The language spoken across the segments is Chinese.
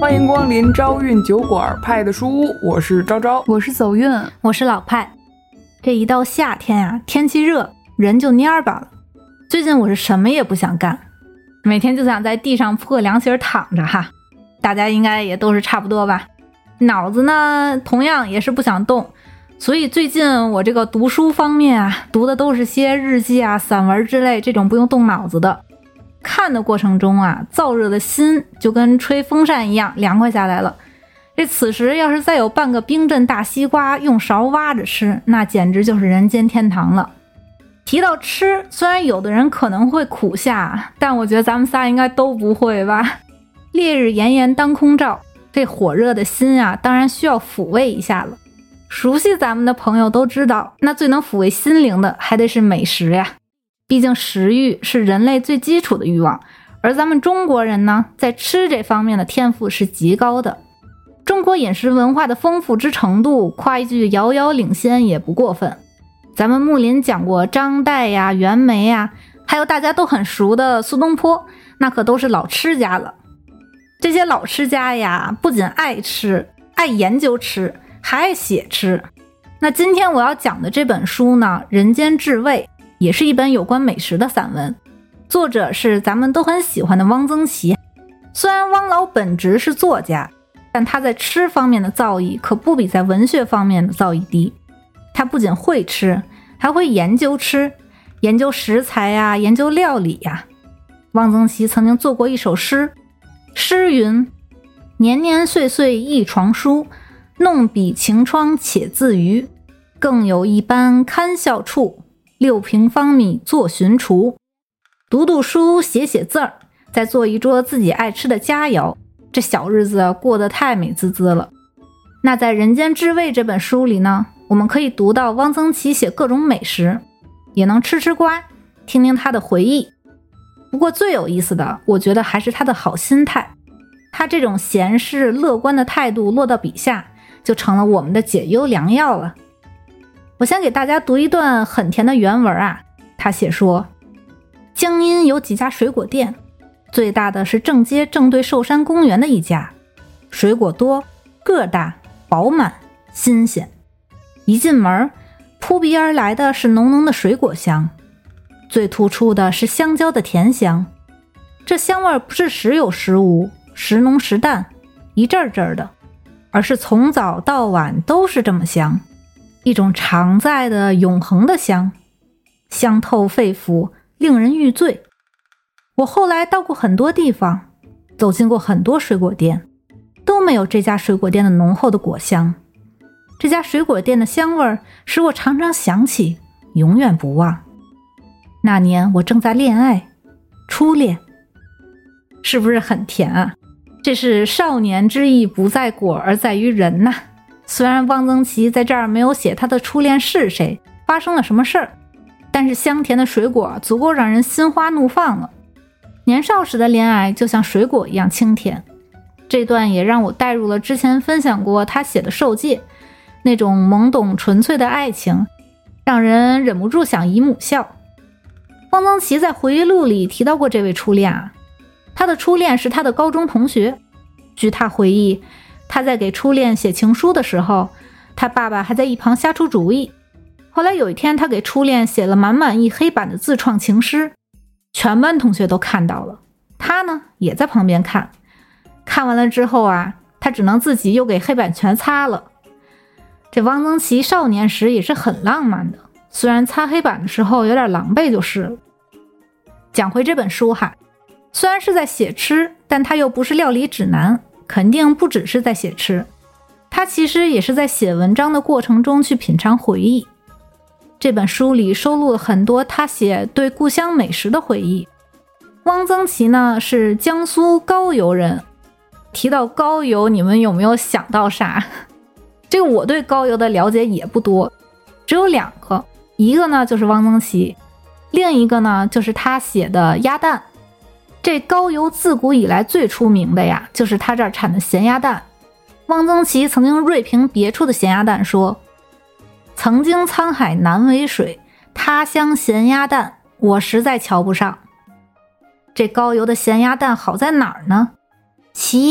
欢迎光临朝韵酒馆派的书屋，我是昭昭， 我是走运， 我是老派。这一到夏天啊，天气热，人就蔫巴了。最近我是什么也不想干，每天就想在地上铺个凉席躺着哈。大家应该也都是差不多吧。脑子呢，同样也是不想动。所以最近我这个读书方面啊，读的都是些日记啊、散文之类这种不用动脑子的。看的过程中啊，燥热的心就跟吹风扇一样凉快下来了。此时要是再有半个冰镇大西瓜用勺挖着吃，那简直就是人间天堂了。提到吃，虽然有的人可能会苦下，但我觉得咱们仨应该都不会吧。烈日炎炎当空照，这火热的心啊，当然需要抚慰一下了。熟悉咱们的朋友都知道，那最能抚慰心灵的还得是美食呀。毕竟食欲是人类最基础的欲望，而咱们中国人呢，在吃这方面的天赋是极高的。中国饮食文化的丰富之程度，夸一句遥遥领先也不过分。咱们木林讲过张岱呀、袁枚呀，还有大家都很熟的苏东坡，那可都是老吃家了。这些老吃家呀，不仅爱吃，爱研究吃，还爱写吃。那今天我要讲的这本书呢，《人间至味》，也是一本有关美食的散文，作者是咱们都很喜欢的汪曾祺。虽然汪老本职是作家，但他在吃方面的造诣可不比在文学方面的造诣低。他不仅会吃，还会研究吃，研究食材呀，研究料理呀。汪曾祺曾经做过一首诗，诗云：年年岁岁一床书，弄笔晴窗且自娱。更有一般堪笑处，6平方米做巡厨。读读书，写写字儿，再做一桌自己爱吃的佳肴，这小日子过得太美滋滋了。那在《人间至味》这本书里呢，我们可以读到汪曾祺写各种美食，也能吃吃瓜，听听他的回忆。不过最有意思的，我觉得还是他的好心态。他这种闲适乐观的态度落到笔下，就成了我们的解忧良药了。我先给大家读一段很甜的原文啊。他写说，江阴有几家水果店，最大的是正街正对寿山公园的一家，水果多，个大，饱满，新鲜。一进门，扑鼻而来的是浓浓的水果香，最突出的是香蕉的甜香。这香味不是时有时无，时浓时淡，一阵阵的，而是从早到晚都是这么香，一种常在的永恒的香，香透肺腑，令人欲醉。我后来到过很多地方，走进过很多水果店，都没有这家水果店的浓厚的果香。这家水果店的香味使我常常想起，永远不忘。那年我正在恋爱，初恋。是不是很甜啊？这是少年之意不在果而在于人呐。虽然汪曾祺在这儿没有写他的初恋是谁，发生了什么事儿，但是香甜的水果足够让人心花怒放了。年少时的恋爱就像水果一样清甜。这段也让我带入了之前分享过他写的《受戒》，那种懵懂纯粹的爱情，让人忍不住想姨母笑。汪曾祺在回忆录里提到过这位初恋啊，他的初恋是他的高中同学。据他回忆，他在给初恋写情书的时候，他爸爸还在一旁瞎出主意。后来有一天，他给初恋写了满满一黑板的自创情诗，全班同学都看到了，他呢也在旁边看。看完了之后啊，他只能自己又给黑板全擦了。这汪曾祺少年时也是很浪漫的，虽然擦黑板的时候有点狼狈就是了。讲回这本书哈，虽然是在写吃，但他又不是料理指南，肯定不只是在写吃，他其实也是在写文章的过程中去品尝回忆。这本书里收录了很多他写对故乡美食的回忆。汪曾祺呢是江苏高邮人，提到高邮，你们有没有想到啥？这个我对高邮的了解也不多，只有2个，一个呢就是汪曾祺，另一个呢就是他写的鸭蛋。这高邮自古以来最出名的呀，就是他这儿产的咸鸭蛋。汪曾祺曾经锐评别处的咸鸭蛋说，曾经沧海难为水，他乡咸鸭蛋我实在瞧不上。这高邮的咸鸭蛋好在哪儿呢？其一，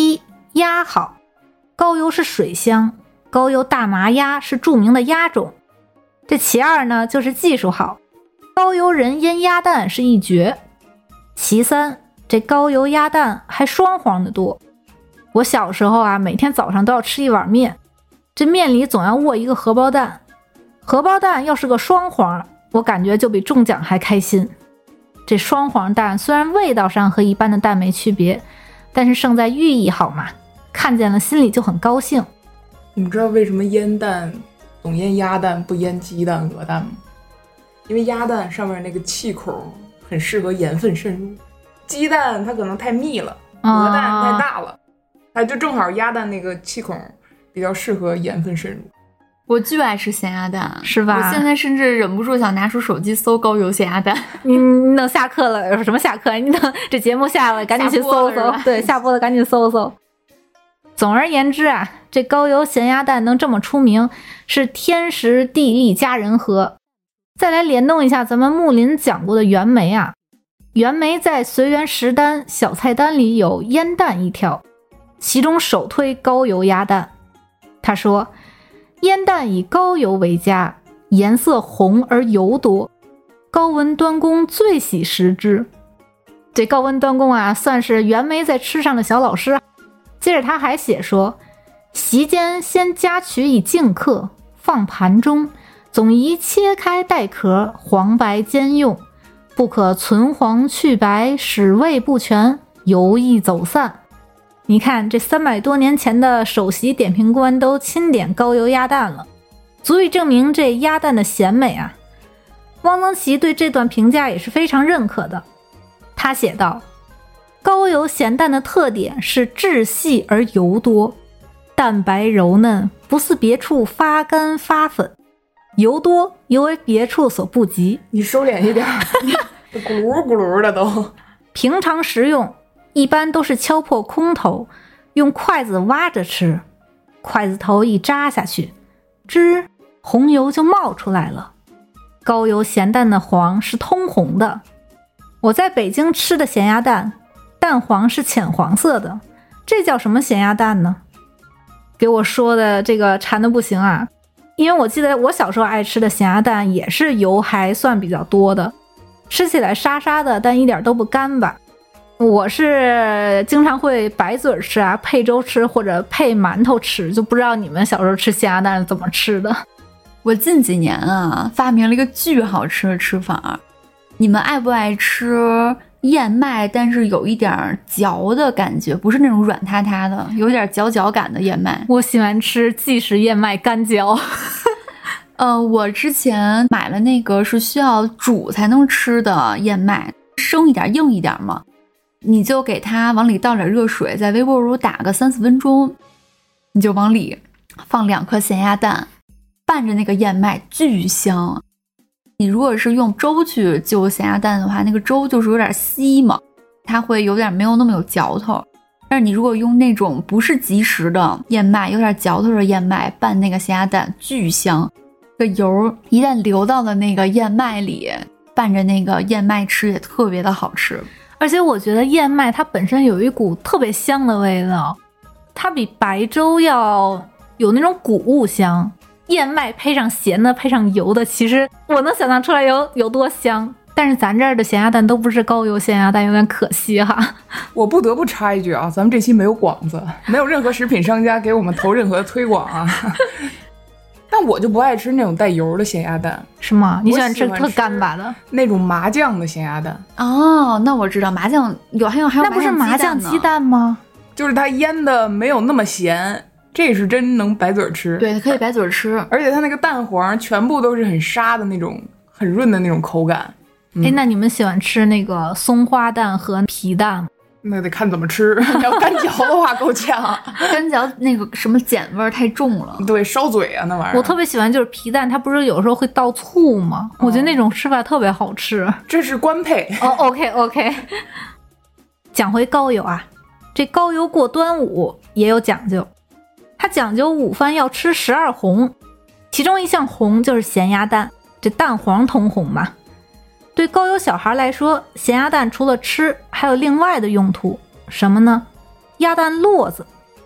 鸭好，高邮是水乡，高邮大麻鸭是著名的鸭种。这其二呢，就是技术好，高邮人腌鸭蛋是一绝。其三，这高邮鸭蛋还双黄的多。我小时候啊，每天早上都要吃一碗面，这面里总要卧一个荷包蛋，荷包蛋要是个双黄，我感觉就比中奖还开心。这双黄蛋虽然味道上和一般的蛋没区别，但是胜在寓意好嘛，看见了心里就很高兴。 你们知道为什么腌蛋总腌鸭蛋不腌鸡蛋鹅蛋吗？因为鸭蛋上面那个气孔很适合盐分渗入，鸡蛋它可能太密了，鹅蛋太大了，它就正好鸭蛋那个气孔比较适合盐分渗入。 我巨爱吃咸鸭蛋， 是吧？ 我现在甚至忍不住想拿出手机搜高邮咸鸭蛋。 你等下课了，有什么下课？你等这节目下了，赶紧去搜搜。对，下播了赶紧搜搜。总而言之啊，这高邮咸鸭蛋能这么出名，是天时地利佳人和。再来联动一下咱们木林讲过的袁枚啊，袁枚在随园食单小菜单里有腌蛋一条，其中首推高邮鸭蛋。他说，腌蛋以高邮为佳，颜色红而油多，高温端公最喜食之。这高温端公啊，算是袁枚在吃上的小老师。接着他还写说，席间先夹取以净客，放盘中，总宜切开带壳，黄白兼用，不可存黄去白，使味不全，油易走散。你看这300多年前的首席点评官都钦点高邮鸭蛋了，足以证明这鸭蛋的鲜美啊。汪曾祺对这段评价也是非常认可的，他写道，高邮咸蛋的特点是质细而油多，蛋白柔嫩，不似别处发干发粉，油多尤为别处所不及。 你收敛一点，咕噜咕噜的都。 平常食用一般都是敲破空头，用筷子挖着吃，筷子头一扎下去，吱，红油就冒出来了。高邮咸蛋的黄是通红的，我在北京吃的咸鸭蛋，蛋黄是浅黄色的，这叫什么咸鸭蛋呢？给我说的这个馋的不行啊！因为我记得我小时候爱吃的咸鸭蛋也是油还算比较多的，吃起来沙沙的，但一点都不干巴。我是经常会白嘴吃啊，配粥吃或者配馒头吃，就不知道你们小时候吃咸鸭蛋是怎么吃的。 我近几年啊，发明了一个巨好吃的吃法。你们爱不爱吃燕麦但是有一点嚼的感觉，不是那种软塌塌的，有点嚼感的燕麦？ 我喜欢吃即食燕麦干嚼。 我之前买了那个是需要煮才能吃的燕麦，生一点硬一点嘛，你就给它往里倒点热水，在微波炉打个3-4分钟，你就往里放2颗咸鸭蛋，拌着那个燕麦，巨香。你如果是用粥去就咸鸭蛋的话，那个粥就是有点稀嘛，它会有点没有那么有嚼头。但是你如果用那种不是即食的燕麦，有点嚼头的燕麦拌那个咸鸭蛋，巨香。这个油一旦流到了那个燕麦里，拌着那个燕麦吃也特别的好吃。 而且我觉得燕麦它本身有一股特别香的味道，它比白粥要有那种谷物香。燕麦配上咸的配上油的，其实我能想象出来有多香。但是咱这儿的咸鸭蛋都不是高邮咸鸭蛋，有点可惜哈。 我不得不插一句啊，咱们这期没有广子，没有任何食品商家给我们投任何推广啊。但我就不爱吃那种带油的咸鸭蛋。 是吗？你喜欢吃特干巴的那种麻酱的咸鸭蛋？ 哦，那我知道麻酱还有那不是麻酱鸡蛋吗？ 就是它腌的没有那么咸，这是真能白嘴吃。 对，可以白嘴吃， 而且它那个蛋黄全部都是很沙的那种，很润的那种口感。 那你们喜欢吃那个松花蛋和皮蛋吗？ 那得看怎么吃。你要干嚼的话够呛， 干嚼那个什么碱味太重了。 对，烧嘴啊那玩意儿。 我特别喜欢就是皮蛋，它不是有时候会倒醋吗？我觉得那种吃法特别好吃。 这是官配。 OK。讲回高邮啊，这高邮过端午也有讲究，它讲究午饭要吃12红，其中一项红就是咸鸭蛋，这蛋黄通红嘛。对高邮小孩来说，咸鸭蛋除了吃还有另外的用途，什么呢？鸭蛋络子。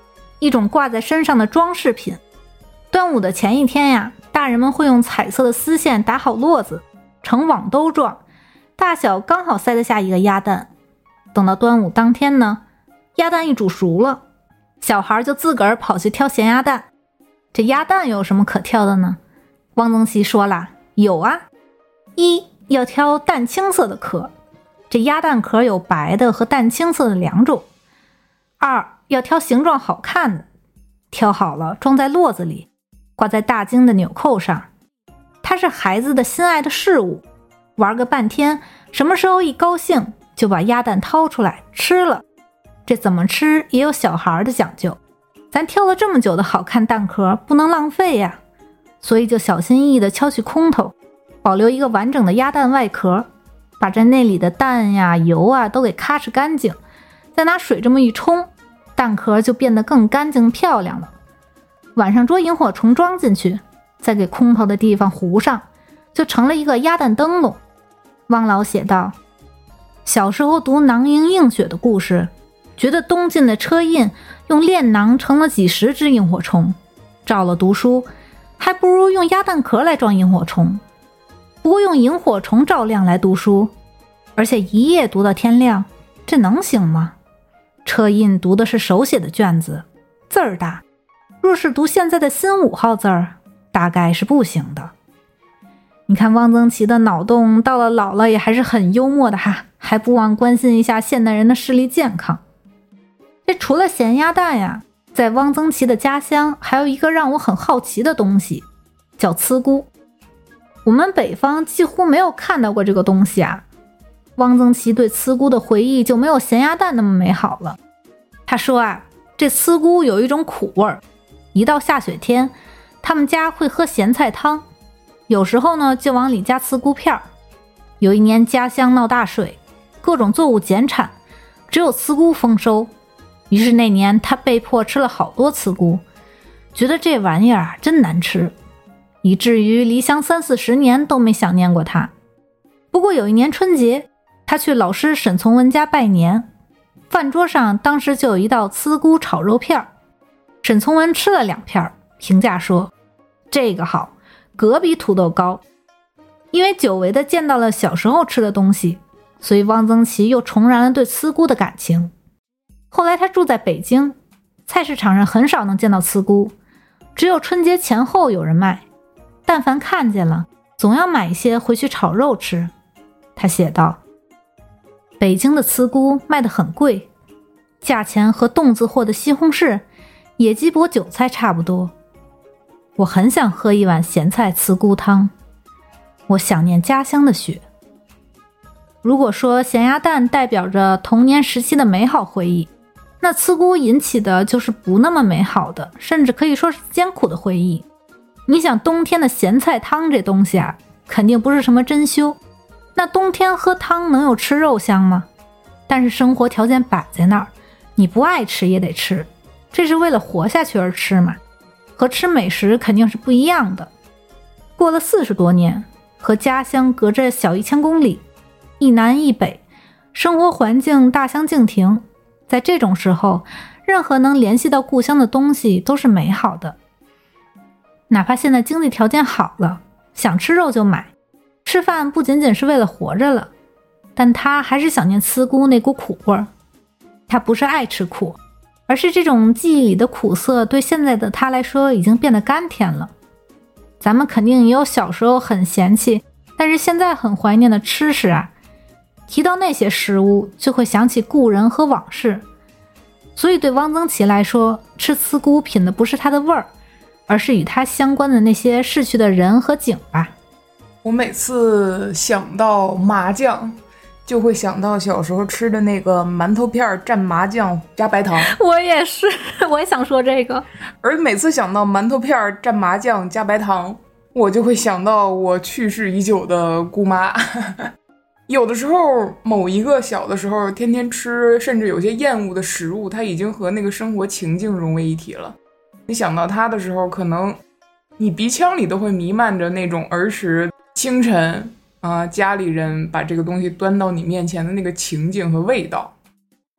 一种挂在身上的装饰品。端午的前一天呀，大人们会用彩色的丝线打好络子，成网兜状，大小刚好塞得下一个鸭蛋。等到端午当天呢，鸭蛋一煮熟了，小孩就自个儿跑去挑咸鸭蛋。这鸭蛋有什么可挑的呢？汪曾祺说了，有啊，一要挑淡青色的壳，这鸭蛋壳有白的和淡青色的两种。二要挑形状好看的，挑好了装在络子里，挂在大襟的纽扣上。它是孩子的心爱的事物，玩个半天，什么时候一高兴就把鸭蛋掏出来吃了。这怎么吃也有小孩的讲究，咱挑了这么久的好看蛋壳不能浪费呀，所以就小心翼翼地敲去空头，保留一个完整的鸭蛋外壳，把这内里的蛋呀油啊都给咔哧干净，再拿水这么一冲，蛋壳就变得更干净漂亮了。晚上捉萤火虫装进去，再给空头的地方糊上，就成了一个鸭蛋灯笼。汪老写道，小时候读囊萤映雪的故事，觉得东晋的车胤用炼囊成了几十只萤火虫，照了读书还不如用鸭蛋壳来装萤火虫。不过用萤火虫照亮来读书，而且一夜读到天亮，这能行吗？车胤读的是手写的卷子，字儿大，若是读现在的新5号字儿，大概是不行的。你看汪曾祺的脑洞到了老了也还是很幽默的哈，还不忘关心一下现代人的视力健康。这除了咸鸭蛋呀，在汪曾祺的家乡还有一个让我很好奇的东西，叫刺菇。我们北方几乎没有看到过这个东西啊。汪曾祺对刺菇的回忆就没有咸鸭蛋那么美好了。他说啊，这刺菇有一种苦味儿，一到下雪天，他们家会喝咸菜汤，有时候呢就往里加刺菇片儿。有一年家乡闹大水，各种作物减产，只有刺菇丰收，于是那年他被迫吃了好多刺菇，觉得这玩意儿真难吃，以至于离乡30-40年都没想念过它。不过有一年春节，他去老师沈从文家拜年，饭桌上当时就有一道刺菇炒肉片，沈从文吃了2片，评价说这个好，可比土豆高。因为久违的见到了小时候吃的东西，所以汪曾祺又重燃了对刺菇的感情。后来他住在北京，菜市场上很少能见到刺菇，只有春节前后有人卖，但凡看见了，总要买一些回去炒肉吃。他写道，北京的刺菇卖得很贵，价钱和洞子货的西红柿、野鸡脖韭菜差不多。我很想喝一碗咸菜刺菇汤，我想念家乡的雪。如果说咸鸭蛋代表着童年时期的美好回忆，那刺菇引起的就是不那么美好的，甚至可以说是艰苦的回忆。你想冬天的咸菜汤这东西啊，肯定不是什么珍馐，那冬天喝汤能有吃肉香吗？但是生活条件摆在那儿，你不爱吃也得吃，这是为了活下去而吃嘛，和吃美食肯定是不一样的。过了40多年，和家乡隔着小1000公里，一南一北，生活环境大相径庭，在这种时候，任何能联系到故乡的东西都是美好的。哪怕现在经济条件好了，想吃肉就买，吃饭不仅仅是为了活着了，但他还是想念刺菇那股苦味儿。他不是爱吃苦，而是这种记忆里的苦涩对现在的他来说已经变得甘甜了。咱们肯定也有小时候很嫌弃，但是现在很怀念的吃食啊，提到那些食物就会想起故人和往事。所以对汪曾祺来说，吃刺菇品的不是它的味儿，而是与它相关的那些逝去的人和景吧。 我每次想到麻酱，就会想到小时候吃的那个馒头片蘸麻酱加白糖。 我也是，我也想说这个。 而每次想到馒头片蘸麻酱加白糖，我就会想到我去世已久的姑妈。有的时候某一个小的时候天天吃甚至有些厌恶的食物，它已经和那个生活情境融为一体了。你想到它的时候，可能你鼻腔里都会弥漫着那种儿时清晨家里人把这个东西端到你面前的那个情景和味道。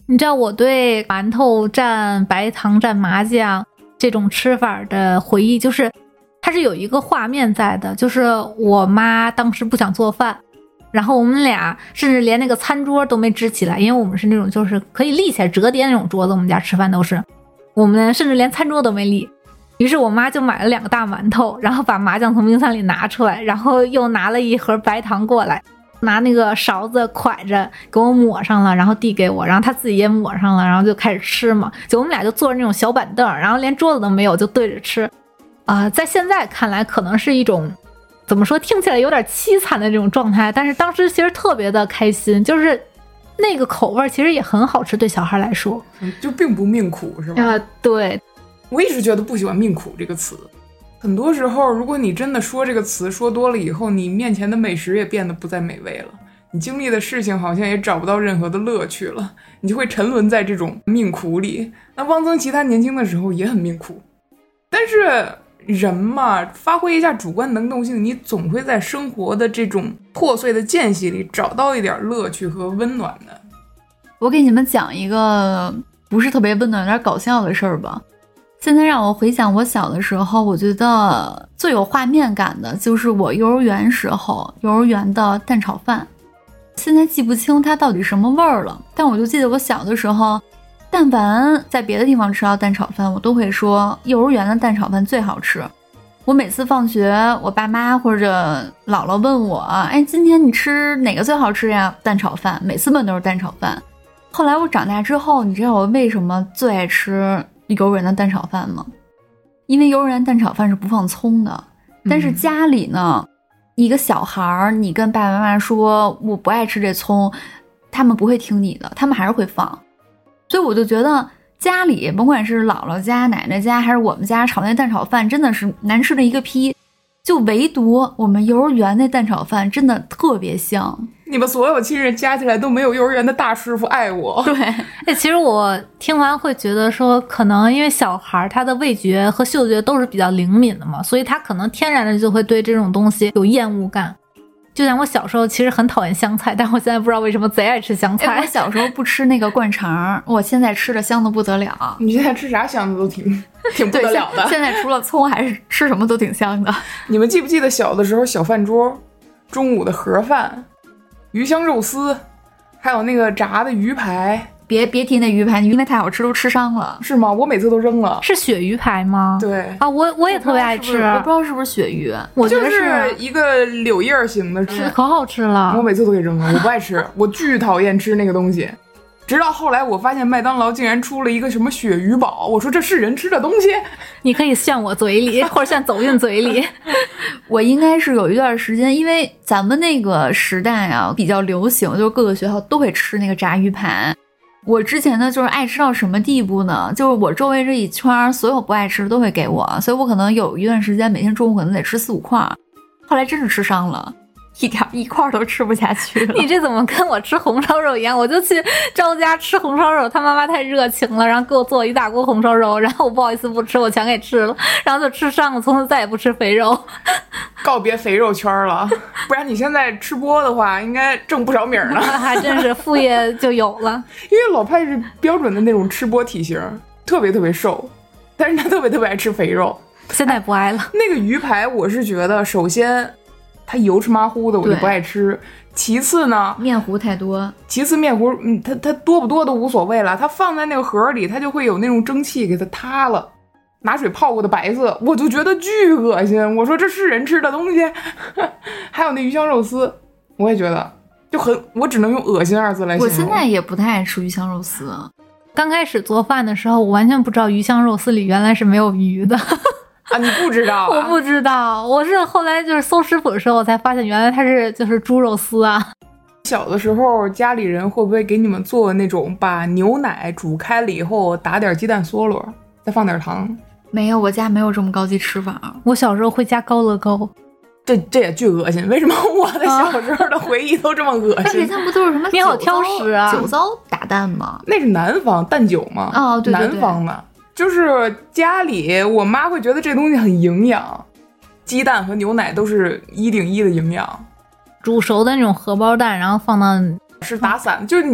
你知道我对馒头蘸白糖蘸麻酱这种吃法的回忆，就是它是有一个画面在的，就是我妈当时不想做饭，然后我们俩甚至连那个餐桌都没支起来，因为我们是那种就是可以立起来折叠那种桌子，我们家吃饭都是，我们甚至连餐桌都没立。于是我妈就买了2个大馒头，然后把麻酱从冰箱里拿出来，然后又拿了一盒白糖过来，拿那个勺子蒯着给我抹上了，然后递给我，然后她自己也抹上了，然后就开始吃嘛。就我们俩就坐着那种小板凳，然后连桌子都没有，就对着吃。在现在看来可能是一种怎么说，听起来有点凄惨的这种状态，但是当时其实特别的开心，就是那个口味其实也很好吃，对小孩来说就并不命苦是吧？ 对， 我一直觉得不喜欢命苦这个词，很多时候如果你真的说这个词说多了以后，你面前的美食也变得不再美味了，你经历的事情好像也找不到任何的乐趣了，你就会沉沦在这种命苦里。那汪曾祺他年轻的时候也很命苦，但是人嘛，发挥一下主观能动性，你总会在生活的这种破碎的间隙里找到一点乐趣和温暖的。 我给你们讲一个不是特别温暖有点搞笑的事儿吧。现在让我回想我小的时候，我觉得最有画面感的就是我幼儿园时候幼儿园的蛋炒饭。现在记不清它到底什么味儿了，但我就记得我小的时候，但凡在别的地方吃到蛋炒饭，我都会说幼儿园的蛋炒饭最好吃。我每次放学，我爸妈或者姥姥问我，今天你吃哪个最好吃呀？蛋炒饭，每次问都是蛋炒饭。后来我长大之后，你知道我为什么最爱吃幼儿园的蛋炒饭吗？因为幼儿园蛋炒饭是不放葱的，但是家里呢，一个小孩你跟爸爸妈妈说我不爱吃这葱，他们不会听你的，他们还是会放。所以我就觉得家里甭管是姥姥家奶奶家还是我们家炒那蛋炒饭真的是难吃的一个批，就唯独我们幼儿园那蛋炒饭真的特别香。 你们所有亲人加起来都没有幼儿园的大师傅爱我。 对， 其实我听完会觉得说，可能因为小孩他的味觉和嗅觉都是比较灵敏的嘛，所以他可能天然的就会对这种东西有厌恶感。就像我小时候其实很讨厌香菜，但我现在不知道为什么贼爱吃香菜。 我小时候不吃那个灌肠，我现在吃的香的不得了。 你现在吃啥香的都挺不得了的。 现在除了葱还是吃什么都挺香的。 你们记不记得小的时候小饭桌，中午的盒饭，鱼香肉丝，还有那个炸的鱼排。 别提那鱼排，因为太好吃都吃伤了。 是吗？我每次都扔了。 是鳕鱼排吗？ 对啊，我也特别爱吃。 我不知道是不是鳕鱼， 我觉得是一个柳叶型的， 可好吃了。 我每次都给扔了，我不爱吃，我巨讨厌吃那个东西。直到后来我发现麦当劳竟然出了一个什么鳕鱼堡，我说这是人吃的东西？ 你可以炫我嘴里，或者炫走运嘴里。 我应该是有一段时间，因为咱们那个时代啊比较流行，就是各个学校都会吃那个炸鱼排。我之前呢就是爱吃到什么地步呢，就是我周围这一圈所有不爱吃的都会给我，所以我可能有一段时间每天中午可能得吃4-5块，后来真是吃伤了，一块都吃不下去了。 你这怎么跟我吃红烧肉一样？我就去赵家吃红烧肉，他妈妈太热情了，然后给我做一大锅红烧肉，然后我不好意思不吃，我全给吃了，然后就吃伤了，从此再也不吃肥肉， 告别肥肉圈了。不然你现在吃播的话，应该挣不少米呢。 还真是副业就有了。 因为老派是标准的那种吃播体型，特别特别瘦，但是他特别特别爱吃肥肉。 现在不爱了。 那个鱼排，我是觉得首先它油吃麻糊的，我就不爱吃。其次呢， 面糊太多。 其次面糊，它多不多都无所谓了，它放在那个盒里，它就会有那种蒸汽给它塌了。拿水泡过的白色，我就觉得巨恶心。我说这是人吃的东西。还有那鱼香肉丝，我也觉得就很，我只能用恶心2字来形容。 我现在也不太爱吃鱼香肉丝。 刚开始做饭的时候，我完全不知道鱼香肉丝里原来是没有鱼的。 啊，你不知道、啊？ 我不知道，我是后来就是搜食谱的时候，我才发现原来它是就是猪肉丝啊。 小的时候，家里人会不会给你们做那种把牛奶煮开了以后打点鸡蛋嗦啰，再放点糖？ 没有，我家没有这么高级吃法。 我小时候会加高乐高， 这也巨恶心。为什么我的小时候的回忆都这么恶心？ 而且他们不都是什么？ 你好挑食啊！ 酒糟打蛋吗？ 那是南方蛋酒吗？ 哦，对对对， 南方的。就是家里我妈会觉得这东西很营养，鸡蛋和牛奶都是1:1的营养。 煮熟的那种荷包蛋，然后放到是打散，就是你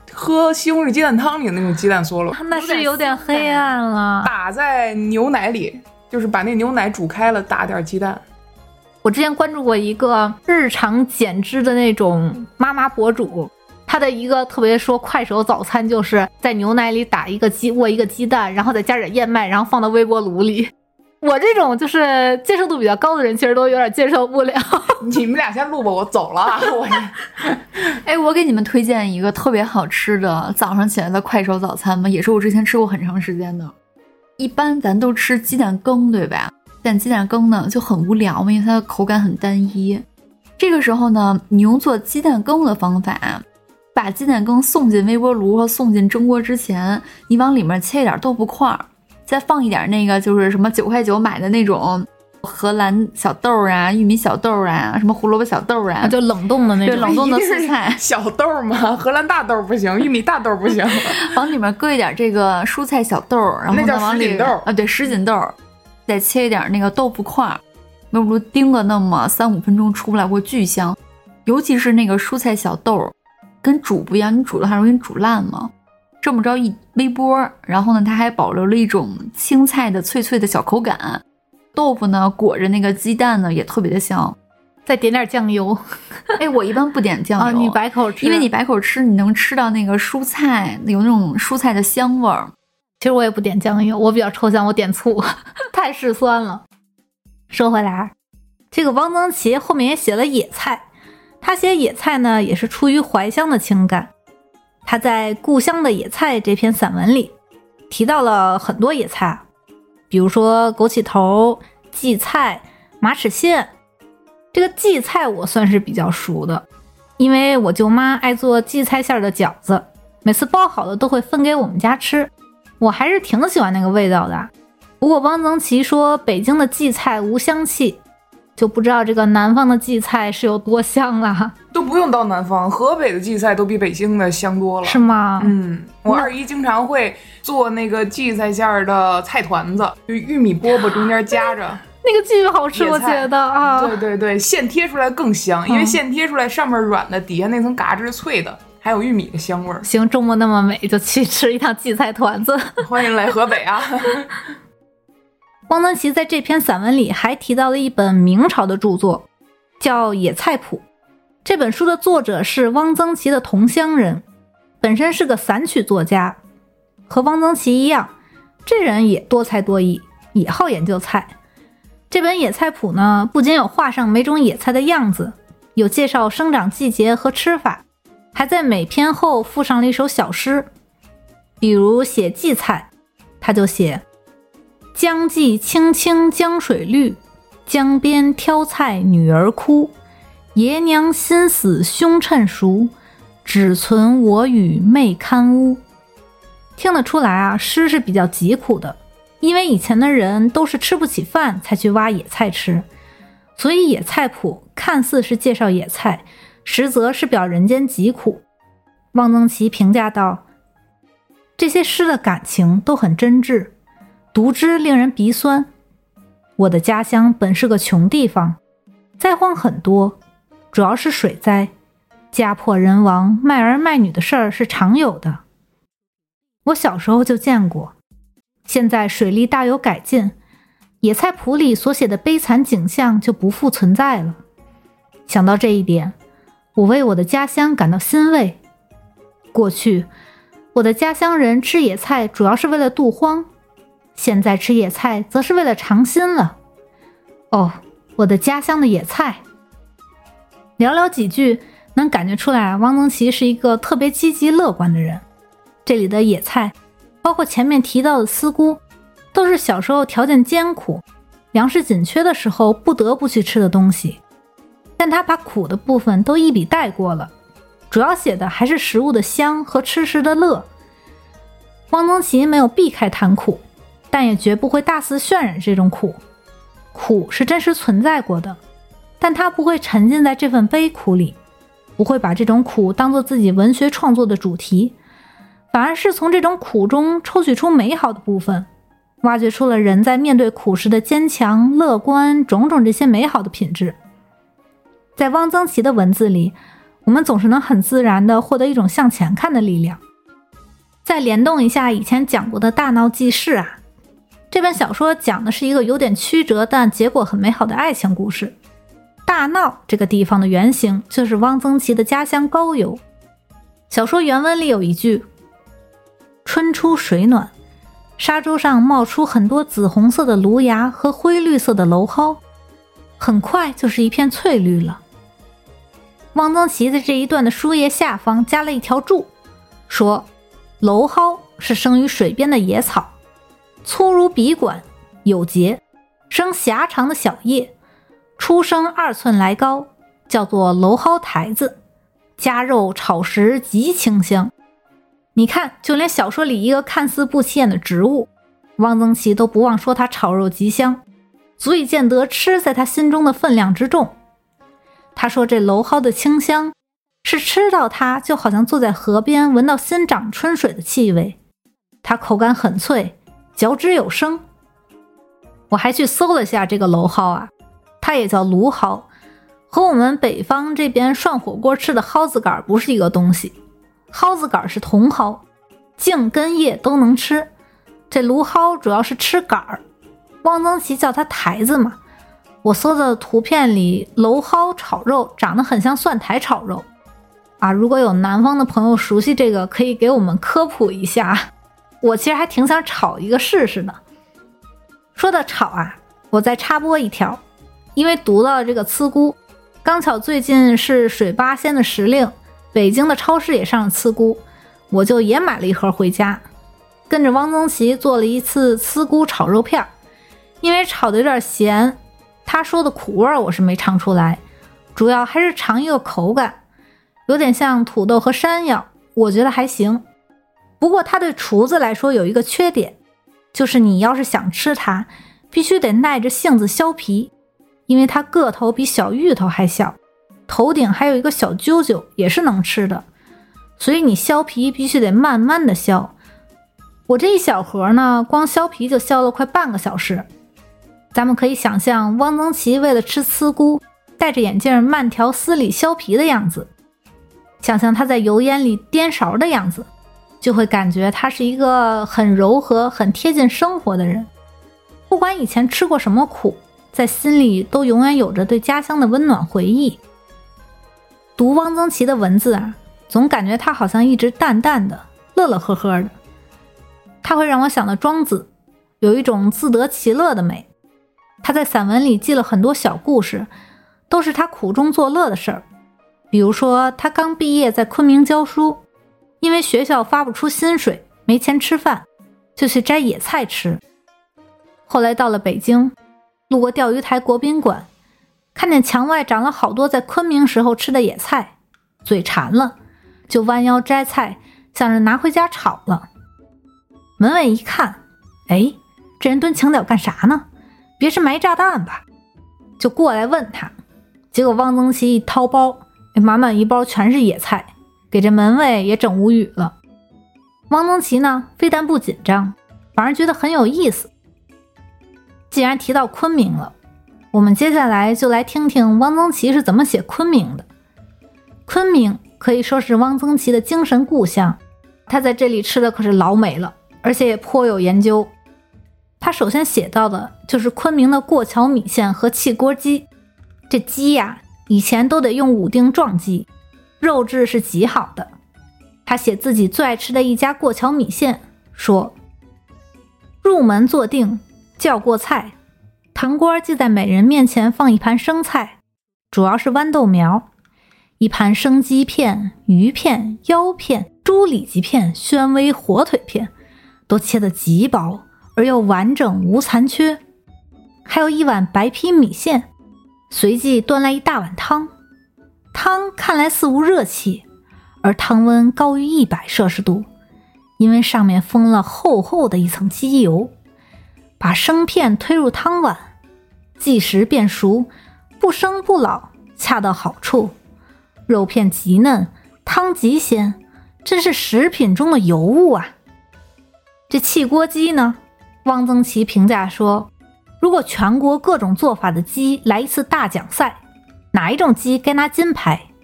喝西红柿鸡蛋汤里的那种鸡蛋嗦了， 那是有点黑暗了。 打在牛奶里，就是把那牛奶煮开了，打点鸡蛋。 我之前关注过一个日常减脂的那种妈妈博主，他的一个特别说快手早餐就是在牛奶里握一个鸡蛋，然后再加点燕麦，然后放到微波炉里。我这种就是接受度比较高的人，其实都有点接受不了。 你们俩先录吧，我走了。 我给你们推荐一个特别好吃的早上起来的快手早餐吧，也是我之前吃过很长时间的。一般咱都吃鸡蛋羹，对吧？但鸡蛋羹呢就很无聊嘛，因为它的口感很单一。这个时候呢，你用做鸡蛋羹的方法，把鸡蛋羹送进微波炉和送进蒸锅之前，你往里面切一点豆腐块，再放一点那个就是什么9块9买的那种荷兰小豆啊、玉米小豆啊、什么胡萝卜小豆啊， 就冷冻的那种， 对，冷冻的蔬菜。 小豆吗？荷兰大豆不行，玉米大豆不行。 往里面搁一点这个蔬菜小豆，然后呢往里啊，对，什锦豆，再切一点那个豆腐块，微波炉叮个那么3-5分钟出不来过，巨香。尤其是那个蔬菜小豆，跟煮不一样，你煮的还容易煮烂嘛。这么着一微波，然后呢，它还保留了一种青菜的脆脆的小口感。豆腐呢裹着那个鸡蛋呢，也特别的香。 再点点酱油。 我一般不点酱油， 你白口吃， 因为你白口吃，你能吃到那个蔬菜有那种蔬菜的香味儿。 其实我也不点酱油，我比较抽象，我点醋，太嗜酸了。说回来，这个汪曾祺后面也写了野菜，他写野菜呢，也是出于怀乡的情感。他在《故乡的野菜》这篇散文里提到了很多野菜，比如说枸杞头、荠菜、马齿苋。这个荠菜我算是比较熟的，因为我舅妈爱做荠菜馅的饺子，每次包好了都会分给我们家吃，我还是挺喜欢那个味道的。不过汪曾祺说北京的荠菜无香气，就不知道这个南方的荠菜是有多香了。 都不用到南方，河北的荠菜都比北京的香多了。 是吗？ 我二姨经常会做那个荠菜馅的菜团子，就玉米饽饽中间夹着那个巨好吃，我觉得啊。 对对对，现贴出来更香，因为现贴出来上面软的，底下那层嘎吱脆的，还有玉米的香味儿。 行，周末那么美，就去吃一趟荠菜团子。 欢迎来河北啊！ 汪曾祺在这篇散文里还提到了一本明朝的著作，叫《野菜谱》。这本书的作者是汪曾祺的同乡人，本身是个散曲作家，和汪曾祺一样，这人也多才多艺，也好研究菜。这本野菜谱呢，不仅有画上每种野菜的样子，有介绍生长季节和吃法，还在每篇后附上了一首小诗。比如写荠菜，他就写：江际青青江水绿，江边挑菜女儿哭。爷娘心死凶趁熟，只存我与妹看屋。听得出来啊，诗是比较疾苦的，因为以前的人都是吃不起饭才去挖野菜吃，所以野菜谱看似是介绍野菜，实则是表人间疾苦。汪曾祺评价道：这些诗的感情都很真挚，读之令人鼻酸。我的家乡本是个穷地方，灾荒很多，主要是水灾，家破人亡、卖儿卖女的事儿是常有的。我小时候就见过，现在水利大有改进，野菜谱里所写的悲惨景象就不复存在了。想到这一点，我为我的家乡感到欣慰。过去，我的家乡人吃野菜主要是为了渡荒，现在吃野菜则是为了尝新了。哦，我的家乡的野菜。寥寥几句，能感觉出来汪曾祺是一个特别积极乐观的人。这里的野菜，包括前面提到的丝菇，都是小时候条件艰苦、粮食紧缺的时候不得不去吃的东西。但他把苦的部分都一笔带过了，主要写的还是食物的香和吃食的乐。汪曾祺没有避开谈苦，但也绝不会大肆渲染这种苦。苦是真实存在过的，但他不会沉浸在这份悲苦里，不会把这种苦当作自己文学创作的主题，反而是从这种苦中抽取出美好的部分，挖掘出了人在面对苦时的坚强、乐观，种种这些美好的品质。在汪曾祺的文字里， 我们总是能很自然地获得一种向前看的力量。再联动一下以前讲过的大闹记事啊，这本小说讲的是一个有点曲折但结果很美好的爱情故事。大闹这个地方的原型就是汪曾祺的家乡高邮。小说原文里有一句：春初水暖，沙洲上冒出很多紫红色的芦芽和灰绿色的蒌蒿，很快就是一片翠绿了。汪曾祺在这一段的书页下方加了一条注，说蒌蒿是生于水边的野草，粗如笔管，有节，生狭长的小叶，出生2寸来高，叫做蒌蒿台子，加肉炒食极清香。你看，就连小说里一个看似不起眼的植物，汪曾祺都不忘说它炒肉极香，足以见得吃在他心中的分量之重。他说这蒌蒿的清香是吃到它就好像坐在河边闻到新长春水的气味，它口感很脆，嚼之有声。我还去搜了下这个蒌蒿啊，它也叫芦蒿，和我们北方这边涮火锅吃的蒿子杆不是一个东西。蒿子杆是茼蒿，茎根叶都能吃，这芦蒿主要是吃杆儿。汪曾祺叫它台子嘛，我搜的图片里蒌蒿炒肉长得很像蒜苔炒肉啊，如果有南方的朋友熟悉这个，可以给我们科普一下，我其实还挺想炒一个试试的。说到炒啊，我再插播一条，因为读到了这个刺菇，刚巧最近是水八仙的时令，北京的超市也上了刺菇，我就也买了一盒回家，跟着汪曾祺做了一次刺菇炒肉片。因为炒的有点咸，他说的苦味我是没尝出来，主要还是尝一个口感，有点像土豆和山药，我觉得还行。不过他对厨子来说有一个缺点，就是你要是想吃它，必须得耐着性子削皮，因为它个头比小芋头还小，头顶还有一个小揪揪，也是能吃的，所以你削皮必须得慢慢的削。我这一小盒呢，光削皮就削了快半个小时。咱们可以想象汪曾祺为了吃刺菇，戴着眼镜慢条斯理削皮的样子，想象他在油烟里颠勺的样子，就会感觉他是一个很柔和很贴近生活的人。不管以前吃过什么苦，在心里都永远有着对家乡的温暖回忆。读汪曾祺的文字啊，总感觉他好像一直淡淡的乐乐呵呵的，他会让我想到庄子，有一种自得其乐的美。他在散文里记了很多小故事，都是他苦中作乐的事儿。比如说他刚毕业在昆明教书，因为学校发不出薪水，没钱吃饭，就去摘野菜吃。后来到了北京，路过钓鱼台国宾馆，看见墙外长了好多在昆明时候吃的野菜，嘴馋了，就弯腰摘菜，想着拿回家炒了。门卫一看，哎，这人蹲墙角干啥呢？别是埋炸弹吧？就过来问他。结果汪曾祺一掏包，满满一包全是野菜，给这门卫也整无语了。汪曾祺呢，非但不紧张，反而觉得很有意思。既然提到昆明了，我们接下来就来听听汪曾祺是怎么写昆明的。昆明可以说是汪曾祺的精神故乡，他在这里吃的可是老美了，而且也颇有研究。他首先写到的就是昆明的过桥米线和汽锅鸡。这鸡呀，以前都得用武定撞鸡，肉质是极好的。他写自己最爱吃的一家过桥米线，说入门坐定，叫过菜，堂锅即在每人面前放一盘生菜，主要是豌豆苗，一盘生鸡片、鱼片、腰片、猪里脊片、宣威火腿片，都切得极薄而又完整无残缺，还有一碗白皮米线，随即端来一大碗汤，汤看来似无热气，而汤温高于100摄氏度，因为上面封了厚厚的一层鸡油。把生片推入汤碗，即时变熟，不生不老，恰到好处。肉片极嫩，汤极鲜，真是食品中的尤物啊。这汽锅鸡呢，汪曾祺评价说，如果全国各种做法的鸡来一次大奖赛，哪一种鸡该拿金牌？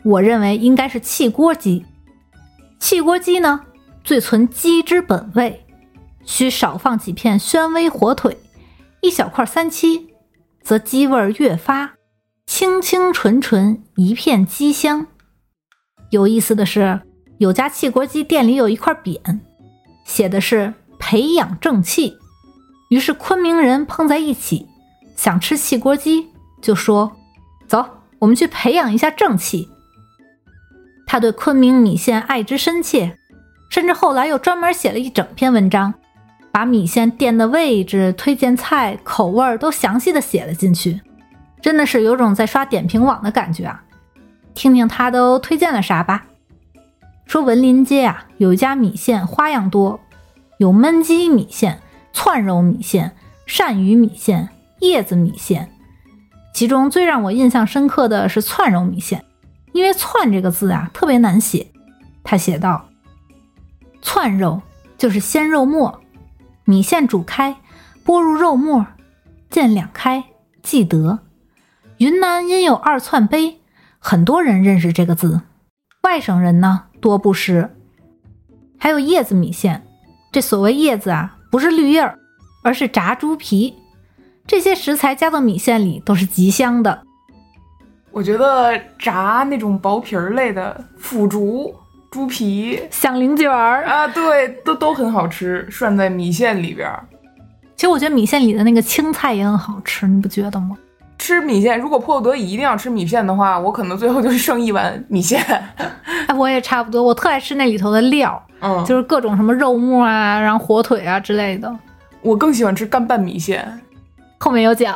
我认为应该是汽锅鸡。汽锅鸡呢，最存鸡之本味，需少放几片宣威火腿，一小块3七，则鸡味越发，清清纯纯，一片鸡香。有意思的是，有家汽锅鸡店里有一块匾，写的是培养正气。于是昆明人碰在一起，想吃汽锅鸡，就说走，我们去培养一下正气。他对昆明米线爱之深切，甚至后来又专门写了一整篇文章，把米线店的位置、推荐菜、口味都详细的写了进去，真的是有种在刷点评网的感觉啊。听听他都推荐了啥吧。说文林街啊，有一家米线花样多，有焖鸡米线、窜肉米线、鳝鱼米线、叶子米线。其中最让我印象深刻的是窜肉米线，因为窜这个字啊特别难写。他写道，窜肉就是鲜肉末，米线煮开，拨入肉末，见两开，记得。云南因有2窜碑，很多人认识这个字，外省人呢多不识。还有叶子米线，这所谓叶子啊，不是绿叶儿，而是炸猪皮。这些食材加到米线里都是极香的。 我觉得炸那种薄皮儿类的腐竹、猪皮、 响铃卷儿啊，对，都很好吃，涮在米线里边。 其实我觉得米线里的那个青菜也很好吃，你不觉得吗？ 吃米线，如果迫不得已一定要吃米线的话，我可能最后就是剩一碗米线。 哎，我也差不多，我特爱吃那里头的料，就是各种什么肉末啊，然后火腿啊之类的。 我更喜欢吃干拌米线， 后面有讲。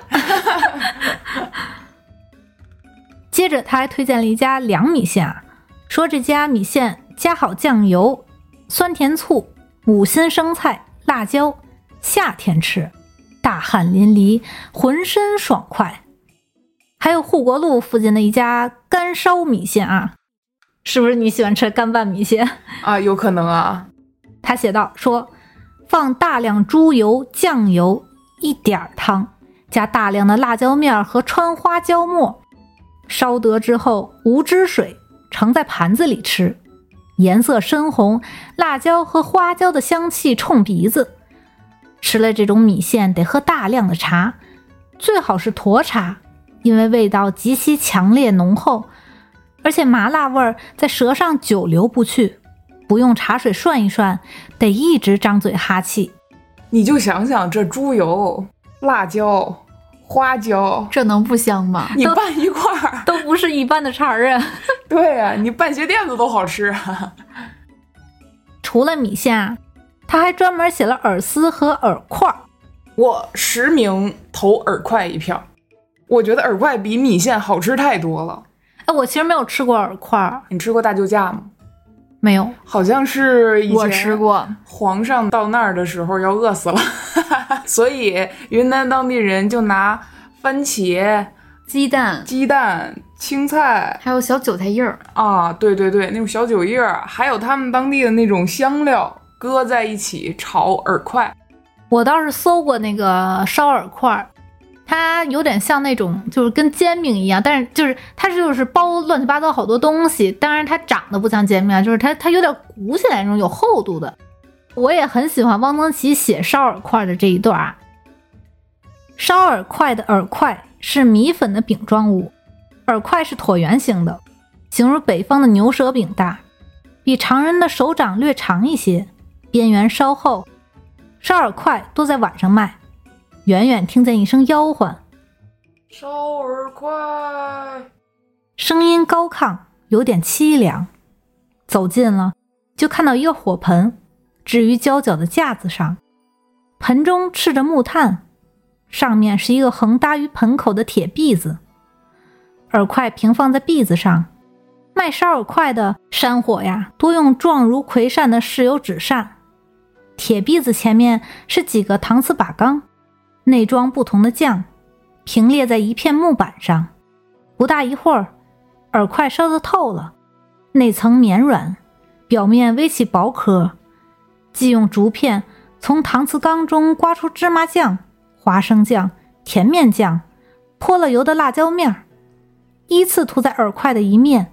接着他还推荐了一家凉米线啊，说这家米线加好酱油、酸甜醋、5辛生菜、辣椒，夏天吃大汗淋漓，浑身爽快。还有护国路附近的一家干烧米线啊，是不是你喜欢吃干拌米线啊？有可能啊。 他写道说，放大量猪油、酱油，1点汤，加大量的辣椒面和川花椒末，烧得之后无汁水，盛在盘子里吃，颜色深红，辣椒和花椒的香气冲鼻子。吃了这种米线得喝大量的茶，最好是沱茶，因为味道极其强烈浓厚，而且麻辣味儿在舌上久留不去，不用茶水涮一涮，得一直张嘴哈气。 你就想想这猪油、辣椒、花椒， 这能不香吗？ 你拌一块儿都不是一般的茬儿啊。 对啊，你拌鞋垫子都好吃啊。 除了米线啊，他还专门写了饵丝和饵块。 我实名投饵块一票，我觉得饵块比米线好吃太多了。 哎，我其实没有吃过饵块。 你吃过大救驾吗？ 没有， 好像是以前我吃过。 皇上到那儿的时候要饿死了，所以云南当地人就拿番茄、 鸡蛋、 青菜， 还有小韭菜叶儿啊，对对对，那种小韭叶儿，还有他们当地的那种香料搁在一起炒饵块。 我倒是搜过那个烧饵块，它有点像那种就是跟煎饼一样，但是就是它就是包乱七八糟好多东西，当然它长得不像煎饼，就是它有点鼓起来那种有厚度的。我也很喜欢汪曾祺写烧饵块的这一段啊。烧饵块的饵块是米粉的饼状物，饵块是椭圆形的，形如北方的牛舌饼大，比常人的手掌略长一些，边缘稍厚。烧饵块多在晚上卖，远远听见一声吆唤， 烧饵块， 声音高亢，有点凄凉。走近了，就看到一个火盆置于交角的架子上，盆中赤着木炭，上面是一个横搭于盆口的铁篦子，饵块平放在篦子上。卖烧饵块的山火呀，多用状如葵扇的豉油纸扇，铁篦子前面是几个搪瓷把缸，内装不同的酱，平列在一片木板上。不大一会儿，饵块烧得透了，内层绵软，表面微起薄壳，即用竹片从搪瓷缸中刮出芝麻酱、花生酱、甜面酱，泼了油的辣椒面，依次涂在饵块的一面，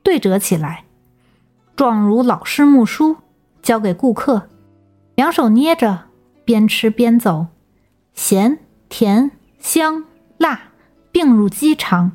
对折起来，状如老式木书，交给顾客，两手捏着，边吃边走，咸、甜、香、辣并入鸡肠